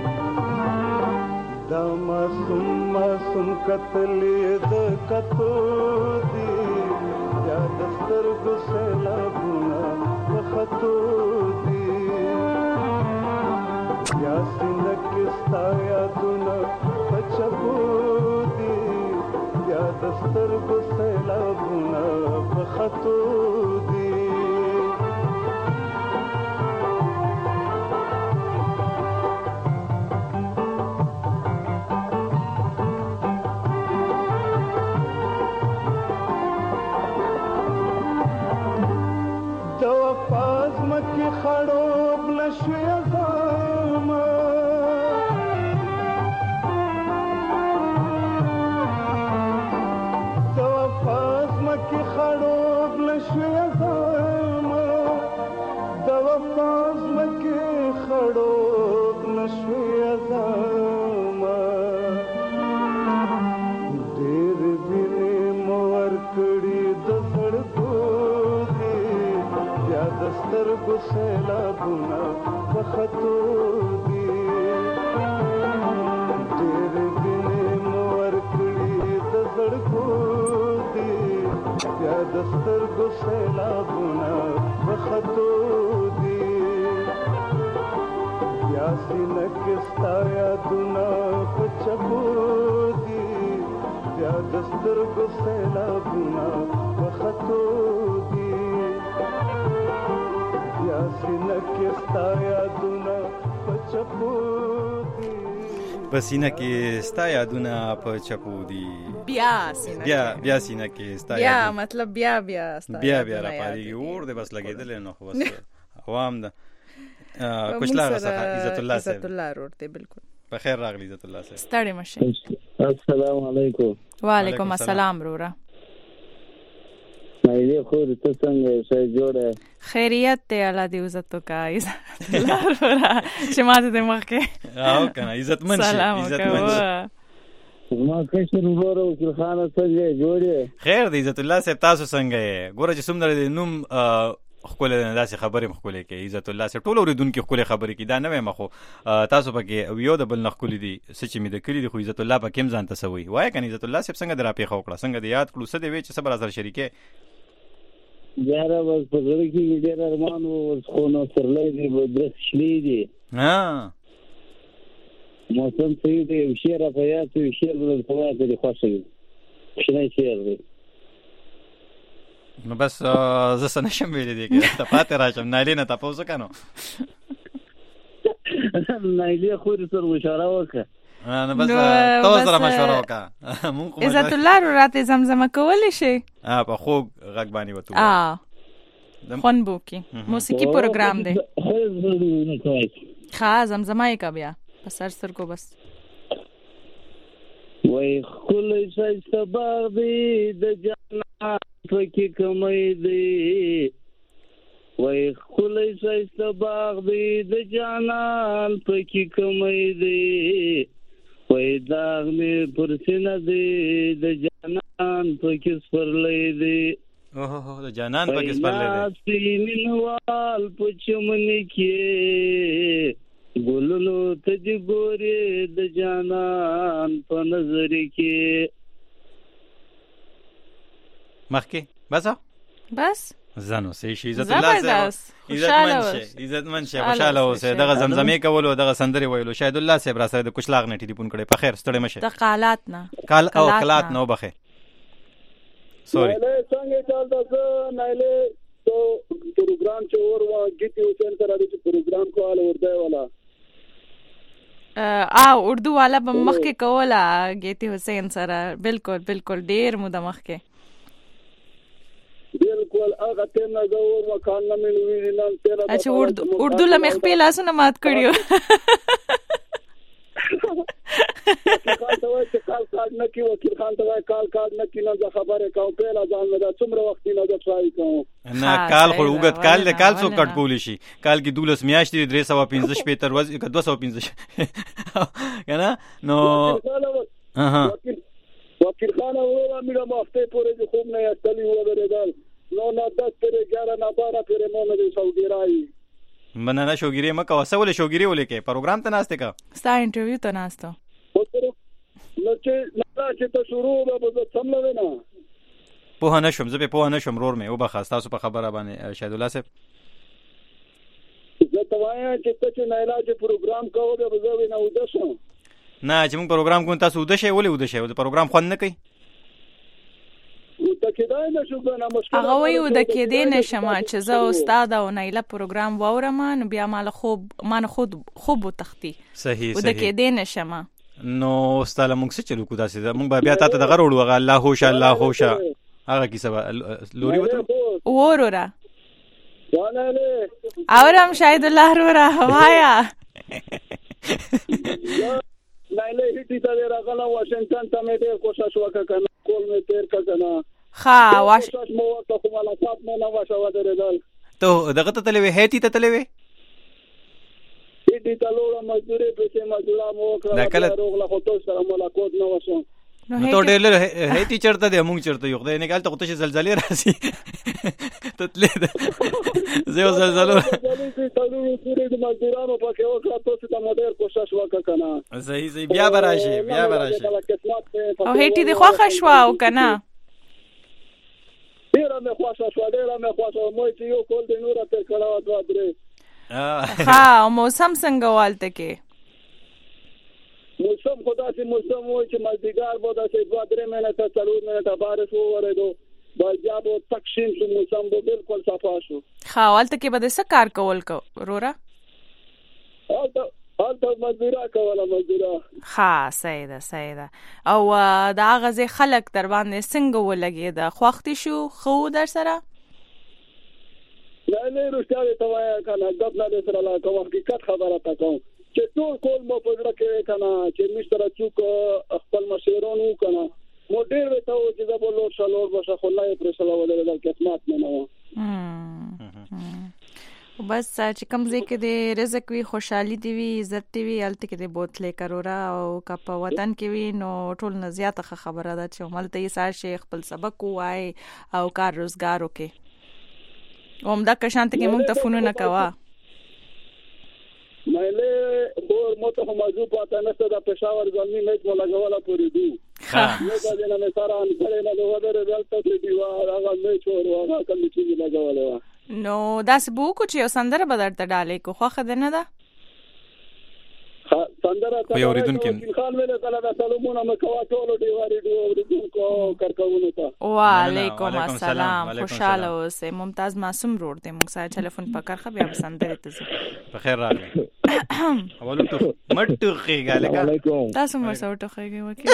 دا معصوم قتلی د کتو دی یا دستر گو سیلابونا بخطو دی یا سینکستا یادونا بچپو دی یا دستر گو سیلابونا بخطو دی مکی خړوب لشوی زما تو فاز مکی خړوب لشوی زما تو فاز مکی خړوب لشوی زما ډېر وینې مور کړي د سړکو دستر گو سیلابونا بخطو دی دیر بینی مور کڑی دزڑکو دی یا دستر گو سیلابونا بخطو دی یا سینکستا یادونا پچپو دی یا دستر گو سیلابونا بخطو دی یا سینکستا یادونا پچپو دی پسینه کې ستا یادونه په چپو دي بیا سینه بیا سینه کې ستا بیا مطلب بیا ستا بیا را پاري اور دې بس لګیدل نو خو بس عوام ده کوشلا غسه عزت الله ورته بالکل په خیر راغلی عزت الله صاحب ستړي مشه السلام علیکم وعلیکم السلام رورا مایلی خور ته څنګه شې جوړه خیریت ته الله دې عزت کا عزت الله رورا چې ماته دې مخکې او کنه عزت منشي ما کښر ورو چې خانه څنګه جوړه خیر دې عزت الله صاحب تاسو څنګه ګوره چې سمره نوم خپل داسې خبرې مخکولې کې عزت الله صاحب ټول اوریدونکو خپل خبرې کې دا نه وایم خو تاسو پکې یو د بل نخکولې دي سچ می د کړی دی خو عزت الله پکې ځان تسوي وای کنه عزت الله صاحب څنګه درا پیښه وکړه څنګه د یاد کړو څه دی وی چې صبر سره شریکه یاره بس په غړي کې ډېر ارمان وو خو نو سرلې دی بدرس شلې دي ها موسم صحیح دی شعر په یاد شعر د فواد دی خوښي شنه شعر دی نو بس زه سن شم ویلې دي کې ته پاتې راشم نایلی نه تاسو کنو نایلی خو سره مشوره وکړه نو بس تاسو سره مشوره وکړه مونږ عزت الله راته زمزمه کول شي په خوږ غږ باندې وته خون بوکی موسیقي پروګرام دی ښه زمزمه یې کا بیا په سر کو بس وای خلې شایسته باغ دی د جنت پکې کمې دی وای خلې شایسته باغ دی د جانان پکې کمې دی وای داغ مې پر سینه دی د جانان پکې سپرلې دی اوه د جانان پکې سپرلې دی سینوال پچمنې کې ګلونو ته دی ګورې د جانان په نظر کې مخکې بس زنو سې شي عزت الله صاحب عزت منشه خوشاله اوسه دغه زمزمې کول او دغه سندري ویلو شاید الله صاحب را سره د کوشلاغ نه ټلیفون کړي په خیر ستړي مشه د قالات نه نو بخیر سوري څنګه چل تاسو نایله تو پروګرام چې اور وا گیتی او چن سره د پروګرام کوال ورته والا اردو والا به مخکې کوله ګیتی حسین سره بالکل ډیر مو د مخکې بالکل هغه ته نه زور مکان نه ملوي نه تیرا اچھا اردو لمخ په لاسونه مات کړیو کال ته وای چې کال نه کی وکیل خان ته وای کال نه کی نه خبره کاو پیلا ځان نه څومره وخت نه د ټرای کوم نه کال خو وګت کال له کال څو کټ کول شي کال کې 12 میاشتې 315 شپې تر ورځ 215 کنه نو وکیل خان وره میرا مافته پورې خوب نه استلی و درېدل نو نه 10 پر 11 نه 12 پر مونږ د سعودي مننه شوګيري مکه وسول شوګيري ولیکه پروګرام ته ناشته کا ستا انټرویو ته ناشته نو چې ته شروع به سم نه نه په نشم زه په نشم رور مې او بخښ تاسو په خبره باندې شاهد الله صاحب زه ته وایم چې ته نه علاج پروګرام کوو به زه نه ودشم نه چې موږ پروګرام کوو تاسو ودشه ولې ودشه د پروګرام خوند نه کوي هغه وایي د کېدې نشم چې زه استاد او نایله پروګرام واورم نو بیا مال خوب وتختی صحیح د کېدې نشم نو استاد موږ څه چلو کو داسې موږ بیا ته د غروړو هغه الله هوشه هغه کیسه لوري وته ورورا اورم شاهد الله رورا وایا نایله هیڅ ته راغله واشنگټن ته مې ډېر کوشش وکړ کول مې تیر کړنه ها واش مو ته کومه لا صاحب نه واشه ودرېدل ته دغه ته تلوي هېتی ته تلوي دې ته لوړه مزدوري په مزدورا مو کړه روغله خو ته سره ملاقات نه وشو نو ته ډېر هېتی چرته دې مونږ چرته یو خدای نه کال ته ته زلزلې راسي ته تلې زه زلزلو د مزدورانو په کې وکړه ته ته مډر کوشش وکړه کنه صحیح بیا براشي او هېتی دې خوښه شو او کنه ډېر مې خوښه مو چې یو کول د نور ته کړه او درې ها موسم څنګه والته کې موسم خدا سي موسم وای چې مزدګار بودا سي 2-3 مهینه ته 4 مهینه بارش وورېدو بیا به تکشین شو موسم به بالکل صفا شو خاولته کې به څه کار کول رورا حالته مزدورا ها صحیح ده او دا غزه خلق در باندې څنګه ولګي دا خوختي شو خو در سره نه رښتیا ته وای کنه د خپل سره لا کوم حقیقت خبره تاسو چې ټول کول مو په ډړه کې کنه چې مستر چوک خپل مشورونو کنه مو ډېر وته چې دا بولور شلور بشه خلای پر سلام ولر د قسمت نه بس چې کوم ځای کې د رزق وی خوشحالي دی وی عزت دی وی الته کې د بوتلې کرورا او کپ وطن کې وی نو ټول نه زیاته خبره ده چې عملته یې سار شیخ خپل سبق وای او کار روزګار وکي اومدا کشانت کې مونږ ته فونونه کوا مله خور موته موضوع پاتہ نه ستاسو د پېښور ځلني میچ ولا غواړه پوری دی ها نو دا نه مې سره ان کړي نه له ودره رزلټ ته دی هغه میچ ورو کله چې لګولې نو دا سبو کو چې سندره بدرته ډالې کو خو خدای نه ده سندره ته خان ویله کله د سلامونه مکوا ټول دی وری دی کو کارکونه ته وعلیکم السلام خوشاله اوسه ممتاز معصوم روړ دې موږ سره ټلیفون پکړ خو بیا سندره ته په خیر راغلی اولو ته مټخېګا لکه تاسو مې سوټو خېګې وکي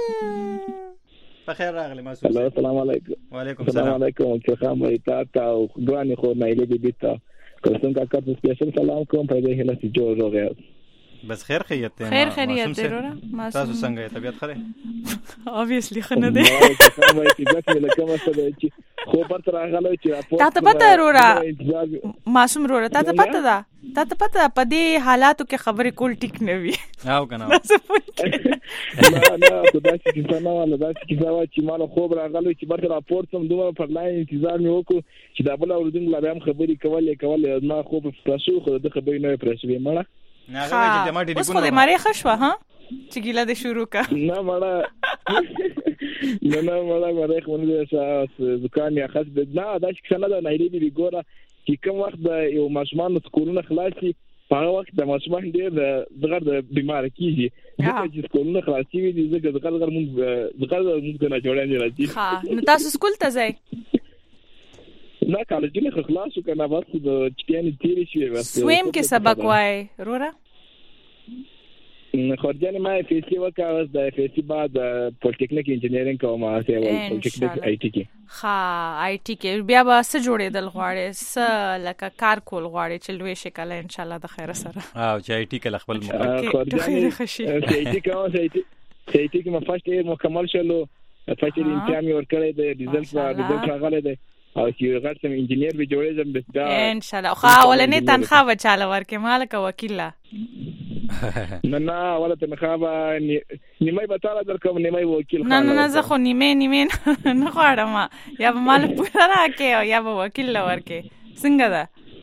په خیر راغلی معصوم السلام علیکم وعلیکم السلام علیکم چې خامې تا او غوانی خو نه لې دې تا کوم کا سپیشل سلام کوم په دې هله چې جوړ راغی بس خیر خیریت ته خیر خیریت ته رورا تاسو څنګه یې طبيعت خره obviously خنه ده خو پرته راغلی چې تا ته پته رورا معصوم رورا تا ته پته ده په دې حالاتو کې خبرې کول ټیک نه وي او کنه نه خدای چې څنګه ولا دا چې مال خوب راغلی چې برته راپورټ سم دوه پر لاین انتظار مې وکړ چې دا بل اوردون لا هم خبرې کولې ما خوب پرسو خو د خبرې نه پرسوي مړه نه هغه چې د ما ټلیفون اوس خو دې مری خشوا ها چې ګیلا دې شروع کا نه مړه مړه خو نه ځکان یا خاص نه دا چې څنګه نه لري دی ګوره چې کوم وخت د یو ماشومان سکولونه خلاصي په وخت د ماشومان ډېر دغه بیمار کیږي چې سکولونه خلاصي وي دغه موږ نه جوړاندې راځي ها نو تاسو سکول ته ځئ نه کالجونه خلاصو کنه وخت د چټیانې تیری شي سویم کې سبق وای رورا خارجان ما FSC وکړ د FSC بعد پولیټیکنیک انجینرینګ کوم هغه پولیټیکنیک IT کې IT کې بیا به څه جوړېدل غواړي څه لکه کار کول غواړي چې لوي شکل ان شاء الله د خیر سره چې IT کې خپل IT کې ما فرست ایئر مکمل شلو فاصله امتحان ور کړی د ریزلټ راغلی دی او چې غټم انجینیر به جوړېږم بس دا ان شاء الله خو اولنې تنخواه وچاله ورکې مالک وکیل نه ولا تنخواه نیمه به تعالی درکوم نیمه وکیل نه زه خو نیمه نه غواړم یا به مال پوره راکې او یا به وکیل ورکې څنګه ده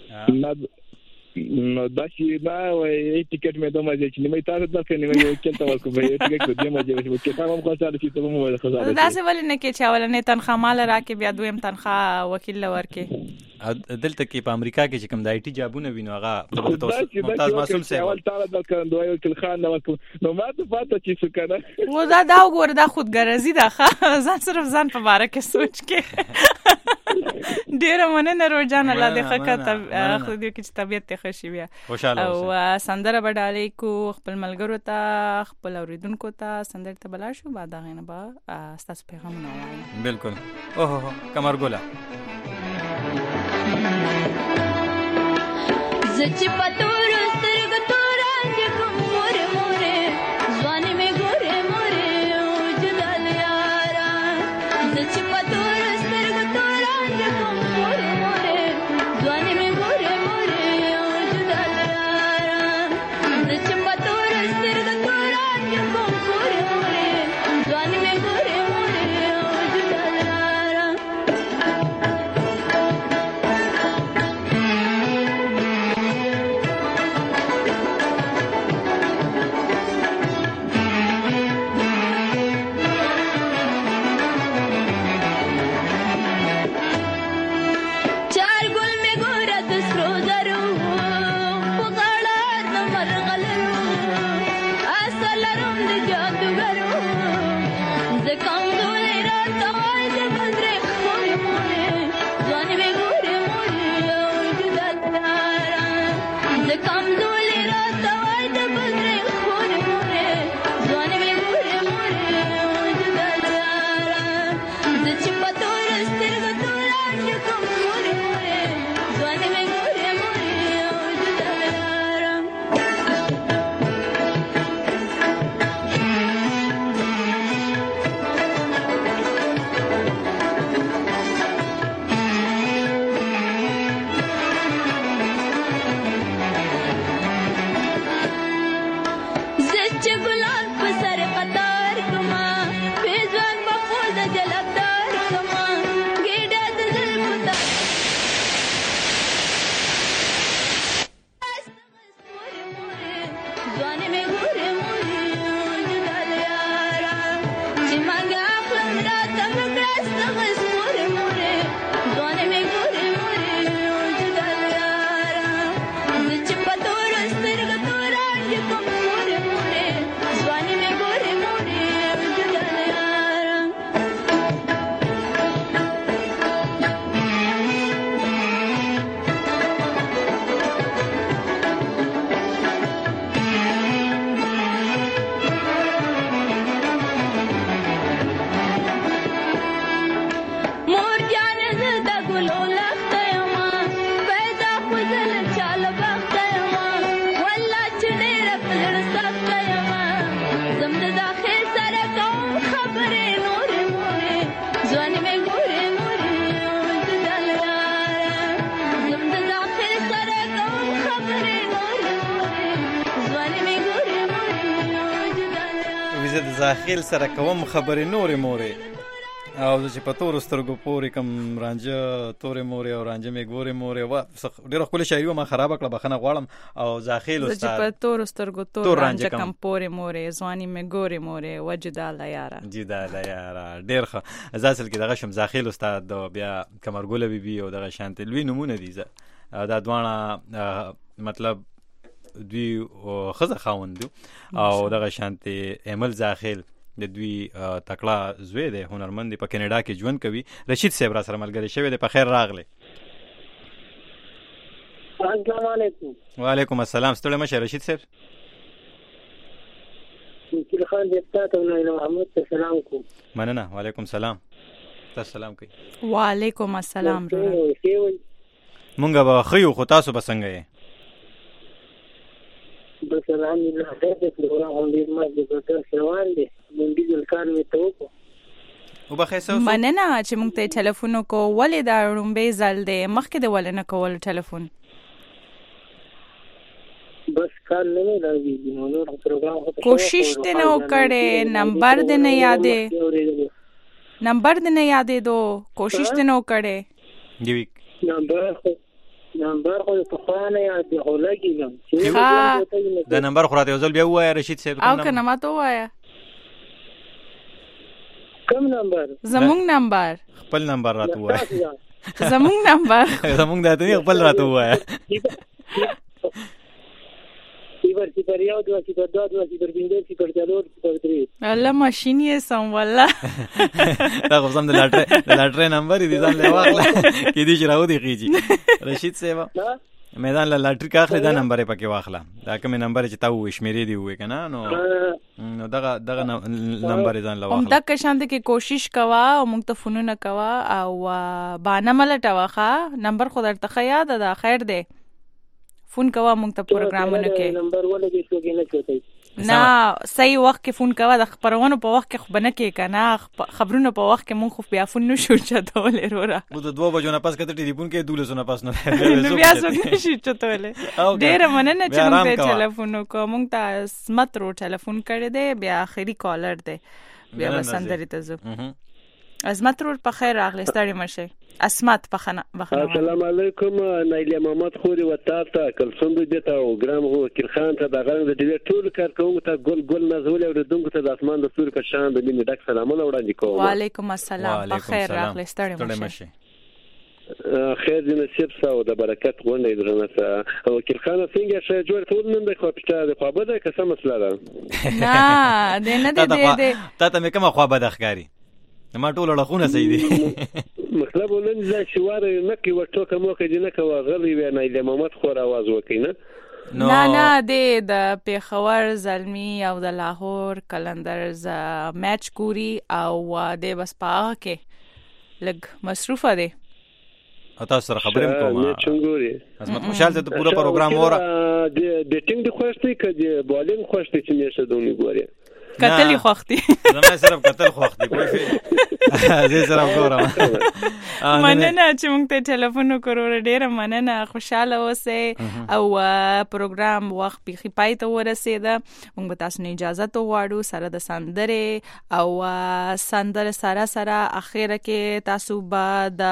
نو دا چې دا وای ټیکټ مې دومره چې نیمه تاسو درکې نیمه وکیل ته ورکوم به ټیکټ دې مې چې تاسو هم خاصه چې ته مو خزانه دا څه ولې نه کې چې اولنې تنخواه مال راکې بیا دویم تنخواه وکیل ورکې دلته کې په امریکا کې چې کوم د IT جابونه وینو هغه ممتاز مسؤل سي اول تعالی د دوی وکیل خان نو ما ته پاته چې څه کنه و دا وګور دا خودګرزي ده ځان صرف ځان په باره کې سوچ کې ډیر مننه روزانه الله دې خکته خو دې کې طبيعت ته خوشي بیا او سندره بدالې کو خپل ملګرو ته خپل اوریدونکو ته سندره ته بلا شو بعد غینه با تاسو پیغام نه وایي بالکل اوه کمرګولا زچ پتور سترګ تورانج کوم مور مورې ځواني مې ګوره مورې وجدل یارا زچ پتور سترګ تورانج کوم مور مورې ځواني مې ګوره مورې وجدل یارا زچ پتور سترګ تورانج کوم مور مورې ځواني مې ګوره مورې وجدل یارا داخل سره کوم خبرې نورې مورې او چې په تور سترګو پورې کم رانجه تورې مورې او رانجه مې ګورې مورې وا ډېر خپل شاعري ما خراب کړه بخنه غواړم او داخل استاد چې په تور سترګو تور رانجه کم پورې مورې ځواني مې ګورې مورې وجداله یاره جداله یاره ډېر ښه ځاسل کې دغه شم داخل استاد بیا کمرګوله بیبي او دغه شانت لوی نمونه دي دا دوانه مطلب دوی خزه خاوند او دغه شانتي عمل داخل د دوی تکړه زوی دی هنرمند په کینیډا کې ژوند کوي رشید صاحب را سره ملګری شوی دی په خیر راغلی السلام علیکم وعلیکم السلام ستړي مشه رشید صاحب وکیل خان دې تاسو نه محمد ته سلام کوم. مننه. وعلیکم سلام. تاسو سلام کوي. وعلیکم السلام. مونږ به خيو خو تاسو به څنګه یې؟ بس الحمدلله دې پروګرام دې ما دې په روان دي. مونږ دې کار مې ته وکړو. او به خیسو مننه چې مونږ ته ټلیفون وکړو. ولې دا رومبه زل دی مخکې د ولنه کول ټلیفون؟ بس کار نه لګي نو پروګرام کوشش دې نه وکړې. نمبر دې نه یادې دو. کوشش دې نه وکړې. جی نمبر خو په خوانه یادې هو لګي نو دا نمبر خو راته یو ځل بیا وایي رشید صاحب. او کنه ما ته وایا کوم نمبر؟ زمونږ نمبر. خپل نمبر راته وایي. زمونږ نمبر. زمونږ د ته خپل راته وایي. صفر یو دو صفر دو دو صفر پنځه صفر څلور صفر درې. الله ماشین یې سم والله. دا خو سم د لاټرۍ نمبر دې ځان له واخله کې دې چې راو دی خيږي. رشید صاحب میدان لا لاټرۍ کا اخلي دا نمبر یې پکې واخله. دا کوم نمبر چې تا وې شمیرې دی وې کنه نو دغه نمبر ځان له واخله. هم تک شاند کې کوشش کوا او موږ ته فونونه کوا او بانه ملټه واخا. نمبر خو درته یاد ده. خیر دی فون کوا مونږ ته پروګرامونه کې نمبر ولګي څو کې نه چوتای نه صحیح وخت کې فون کوا. د خبرونو په وخت کې خو بنه کې کنه خبرونو په وخت کې مونږ خو بیا فون نشو چتولې رورا. نو د 2 بجو نه پس کته ټلیفون کې 12 نه پس نه بیا څو نشو چتولې. ډېر مننه چې مونږ ته ټلیفون وکړو. مونږ ته اسمت رو ټلیفون کړی دی. بیا اخري کالر دی. بیا وسندري ته زو عظمت رو په خیر راغلی. ستړي مشه اسمت بخنه. السلام علیکم. نایله محمد خوري وتا ته کلسوم دې ته او ګرام وکیل خان ته د غږ د ډیوی ټول کارکونکو ته ګل نزول او د دونکو ته د اسمان د سور کا شان د مين ډک سلامونه وړاندې کوم. وعلیکم السلام. په خیر راغلی. ستړي مشه. خیر دې نصیب ساو د برکت غونډې درنه وکیل خان څنګه شه جوړ ټول نن د خو پټه د خو بده قسم مسله ده. نه دې ته مې کومه خو بده ښکاری. ما ټول لخونه صحیح دي. مطلب ولن ځ شوار نه کې ورته کومه کې نه کوي غلي وی نه د محمد خور आवाज وکینه. نه د پیښور زلمی او د لاهور کلندرز میچ ګوري او د بس پاغه کې لګ مصروفه دي. او تاسو سره خبرې کوم. میچ ګوري عظمت خوشحال ته پورا پروګرام وره. د ټینګ د خوښتي کړي بالینګ خوښتي چې نشه دونی ګوري. قتل خوختي. زما صرف قتل خوختي کوی زه سره ګورم. مننه چې مونږ ته ټلیفون وکړو. ډیره مننه. خوشاله اوسئ او پروګرام وخت بيخي پای ته ورسېده. مونږ به تاسو نه اجازه ته غواړو سره د سندره او سندره سره اخیره کې تاسو به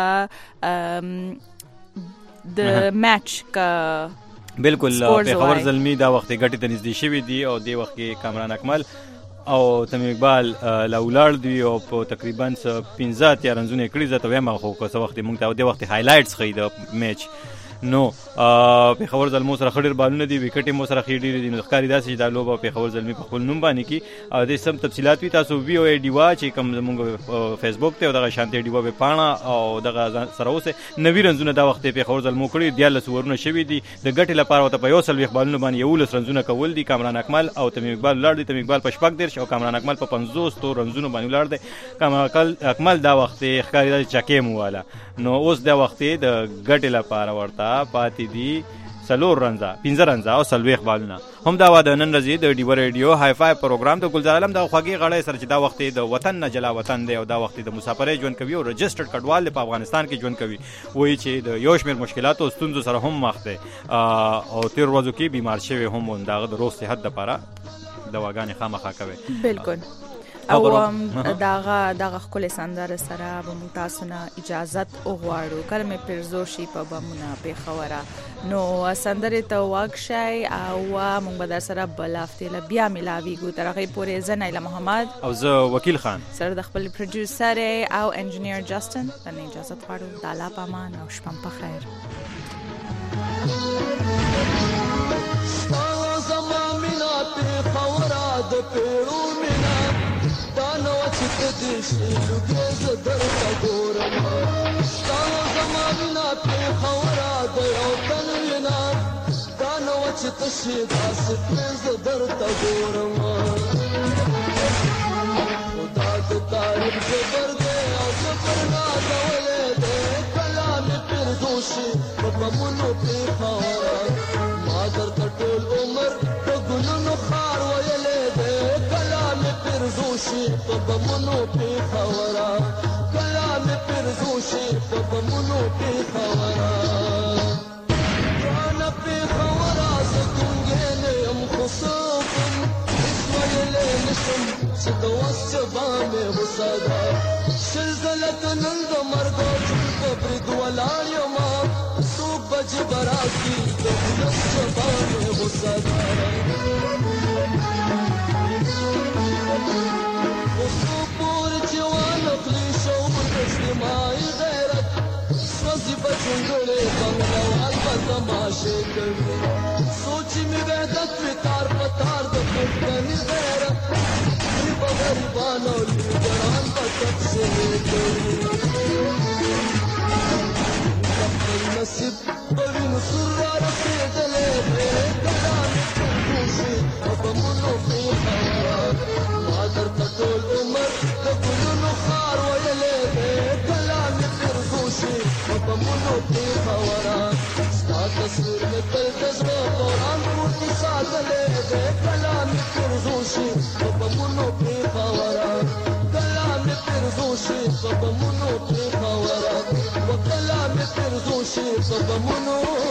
د میچ کا بالکل په خبر زلمی دا وخت غټي ته نږدې شوی دی او دی وخت کې کامران اکمل او تمیم اقبال لاولار دی او په تقریبا 15 یا رنزونه کړی زته وایم خو څه وخت مونږ ته د وخت هایلایټس خې د میچ نو په خبر زلمو سره خډیر بالونه دی وکټ مو سره خېډې دي نو ښکاری داسې چې دا لوبه په خبر زلمی په خپل نوم باندې کی او د سم تفصيلات وی تاسو وی او ډی وا چې کوم زموږ فیسبوک ته دغه شانتي ډی وا په پاڼه او دغه سره اوسه نوی رنزونه دا وخت په خبر زلمو کړی د 14 ورونه شوی دي د ګټې لپاره وته په یو سل وی بالونه باندې یو لس رنزونه کول دي. کامران اکمل او تمیم اقبال لړ دي. تمیم اقبال په شپږ درش او کامران اکمل په 50 رنزونه باندې لړ دي. کامران اکمل دا وخت ښکاری د چکه مو والا نو اوس دا وخت د ګټې لپاره ورته پاتې دي سلور رنزا 15 رنزا او سلويخ بالونه هم دا واده نن رزي د ډیو ریډیو های فای پروګرام ته ګلزار عالم د خوږی غړې سره چې دا وخت د وطن نه جلا وطن دی او دا وخت د مسافرۍ ژوند کوي او رجسترډ کډوال په افغانستان کې ژوند کوي وایي چې د یو شمېر مشکلات او ستونزو سره هم مخ دي او تیر ورځو کې بیمار شوی هم دغه د روغ صحت لپاره دواګانې خامخا کوي. بالکل او دغه خپل سندره سره به تاسو نه اجازه وغواړو. کلمه پرزو شي په بمونه په خوره نو سندره ته واکشای او موږ به در سره بلافته بیا ملاویږو. ترغه پورې زنیله محمد او زه وکیل خان سره د خپل پروډوسر او انجینیر جاستن د اجازه غواړو. د الله پامان او شپه په خیر. لګي زدر تا ګورم تا زما بنا په خورا د یو تن وینا دا نو چې چې تشې داسې پرې زه درته ګورم خدا د طالب جبر دی او جبر نازولی دی کلام فردوسي په بمونو پېښوره ما درته ټول عمر په ګلونو ښار ویلی دی کلام فردوسي په بمونو پېښوره کلام فردوسي په بمونو پېښوره ګرانه پېښوره زه ګونګی نه یم خو څه وکړم هېڅ ویلی نه شم چې د وس ژبه مې غوسه ده شل ځله که نن د مرګ او ژوند په برید ولاړ یمه څوک به جبه راکړي د ولس ژبه مې غوسه ده خو څو پورې چې وانخلي شعور د اجتماعي غیرت سوځي به جونګړې بنګړوال به تماشې کوي سوچي مې وحدت وي تار په تار د پښتني غیرت غریب غریبان او لیډران به تقسیمې کوي خپل نصیب به وینو سور را رسېدلی دی کلام فردوسي په بمونو پېښوره ما درته ټول عمر د ګلونو ښار ویلی دی کلام فردوسي په بمونو پېښوره ستا تصویر مې تل د زړه دوران پورته ساتلی دی کلام فردوسي په بمونو پېښوره کلام فردوسي په بمونو پېښوره و کلام فردوسي په بمونو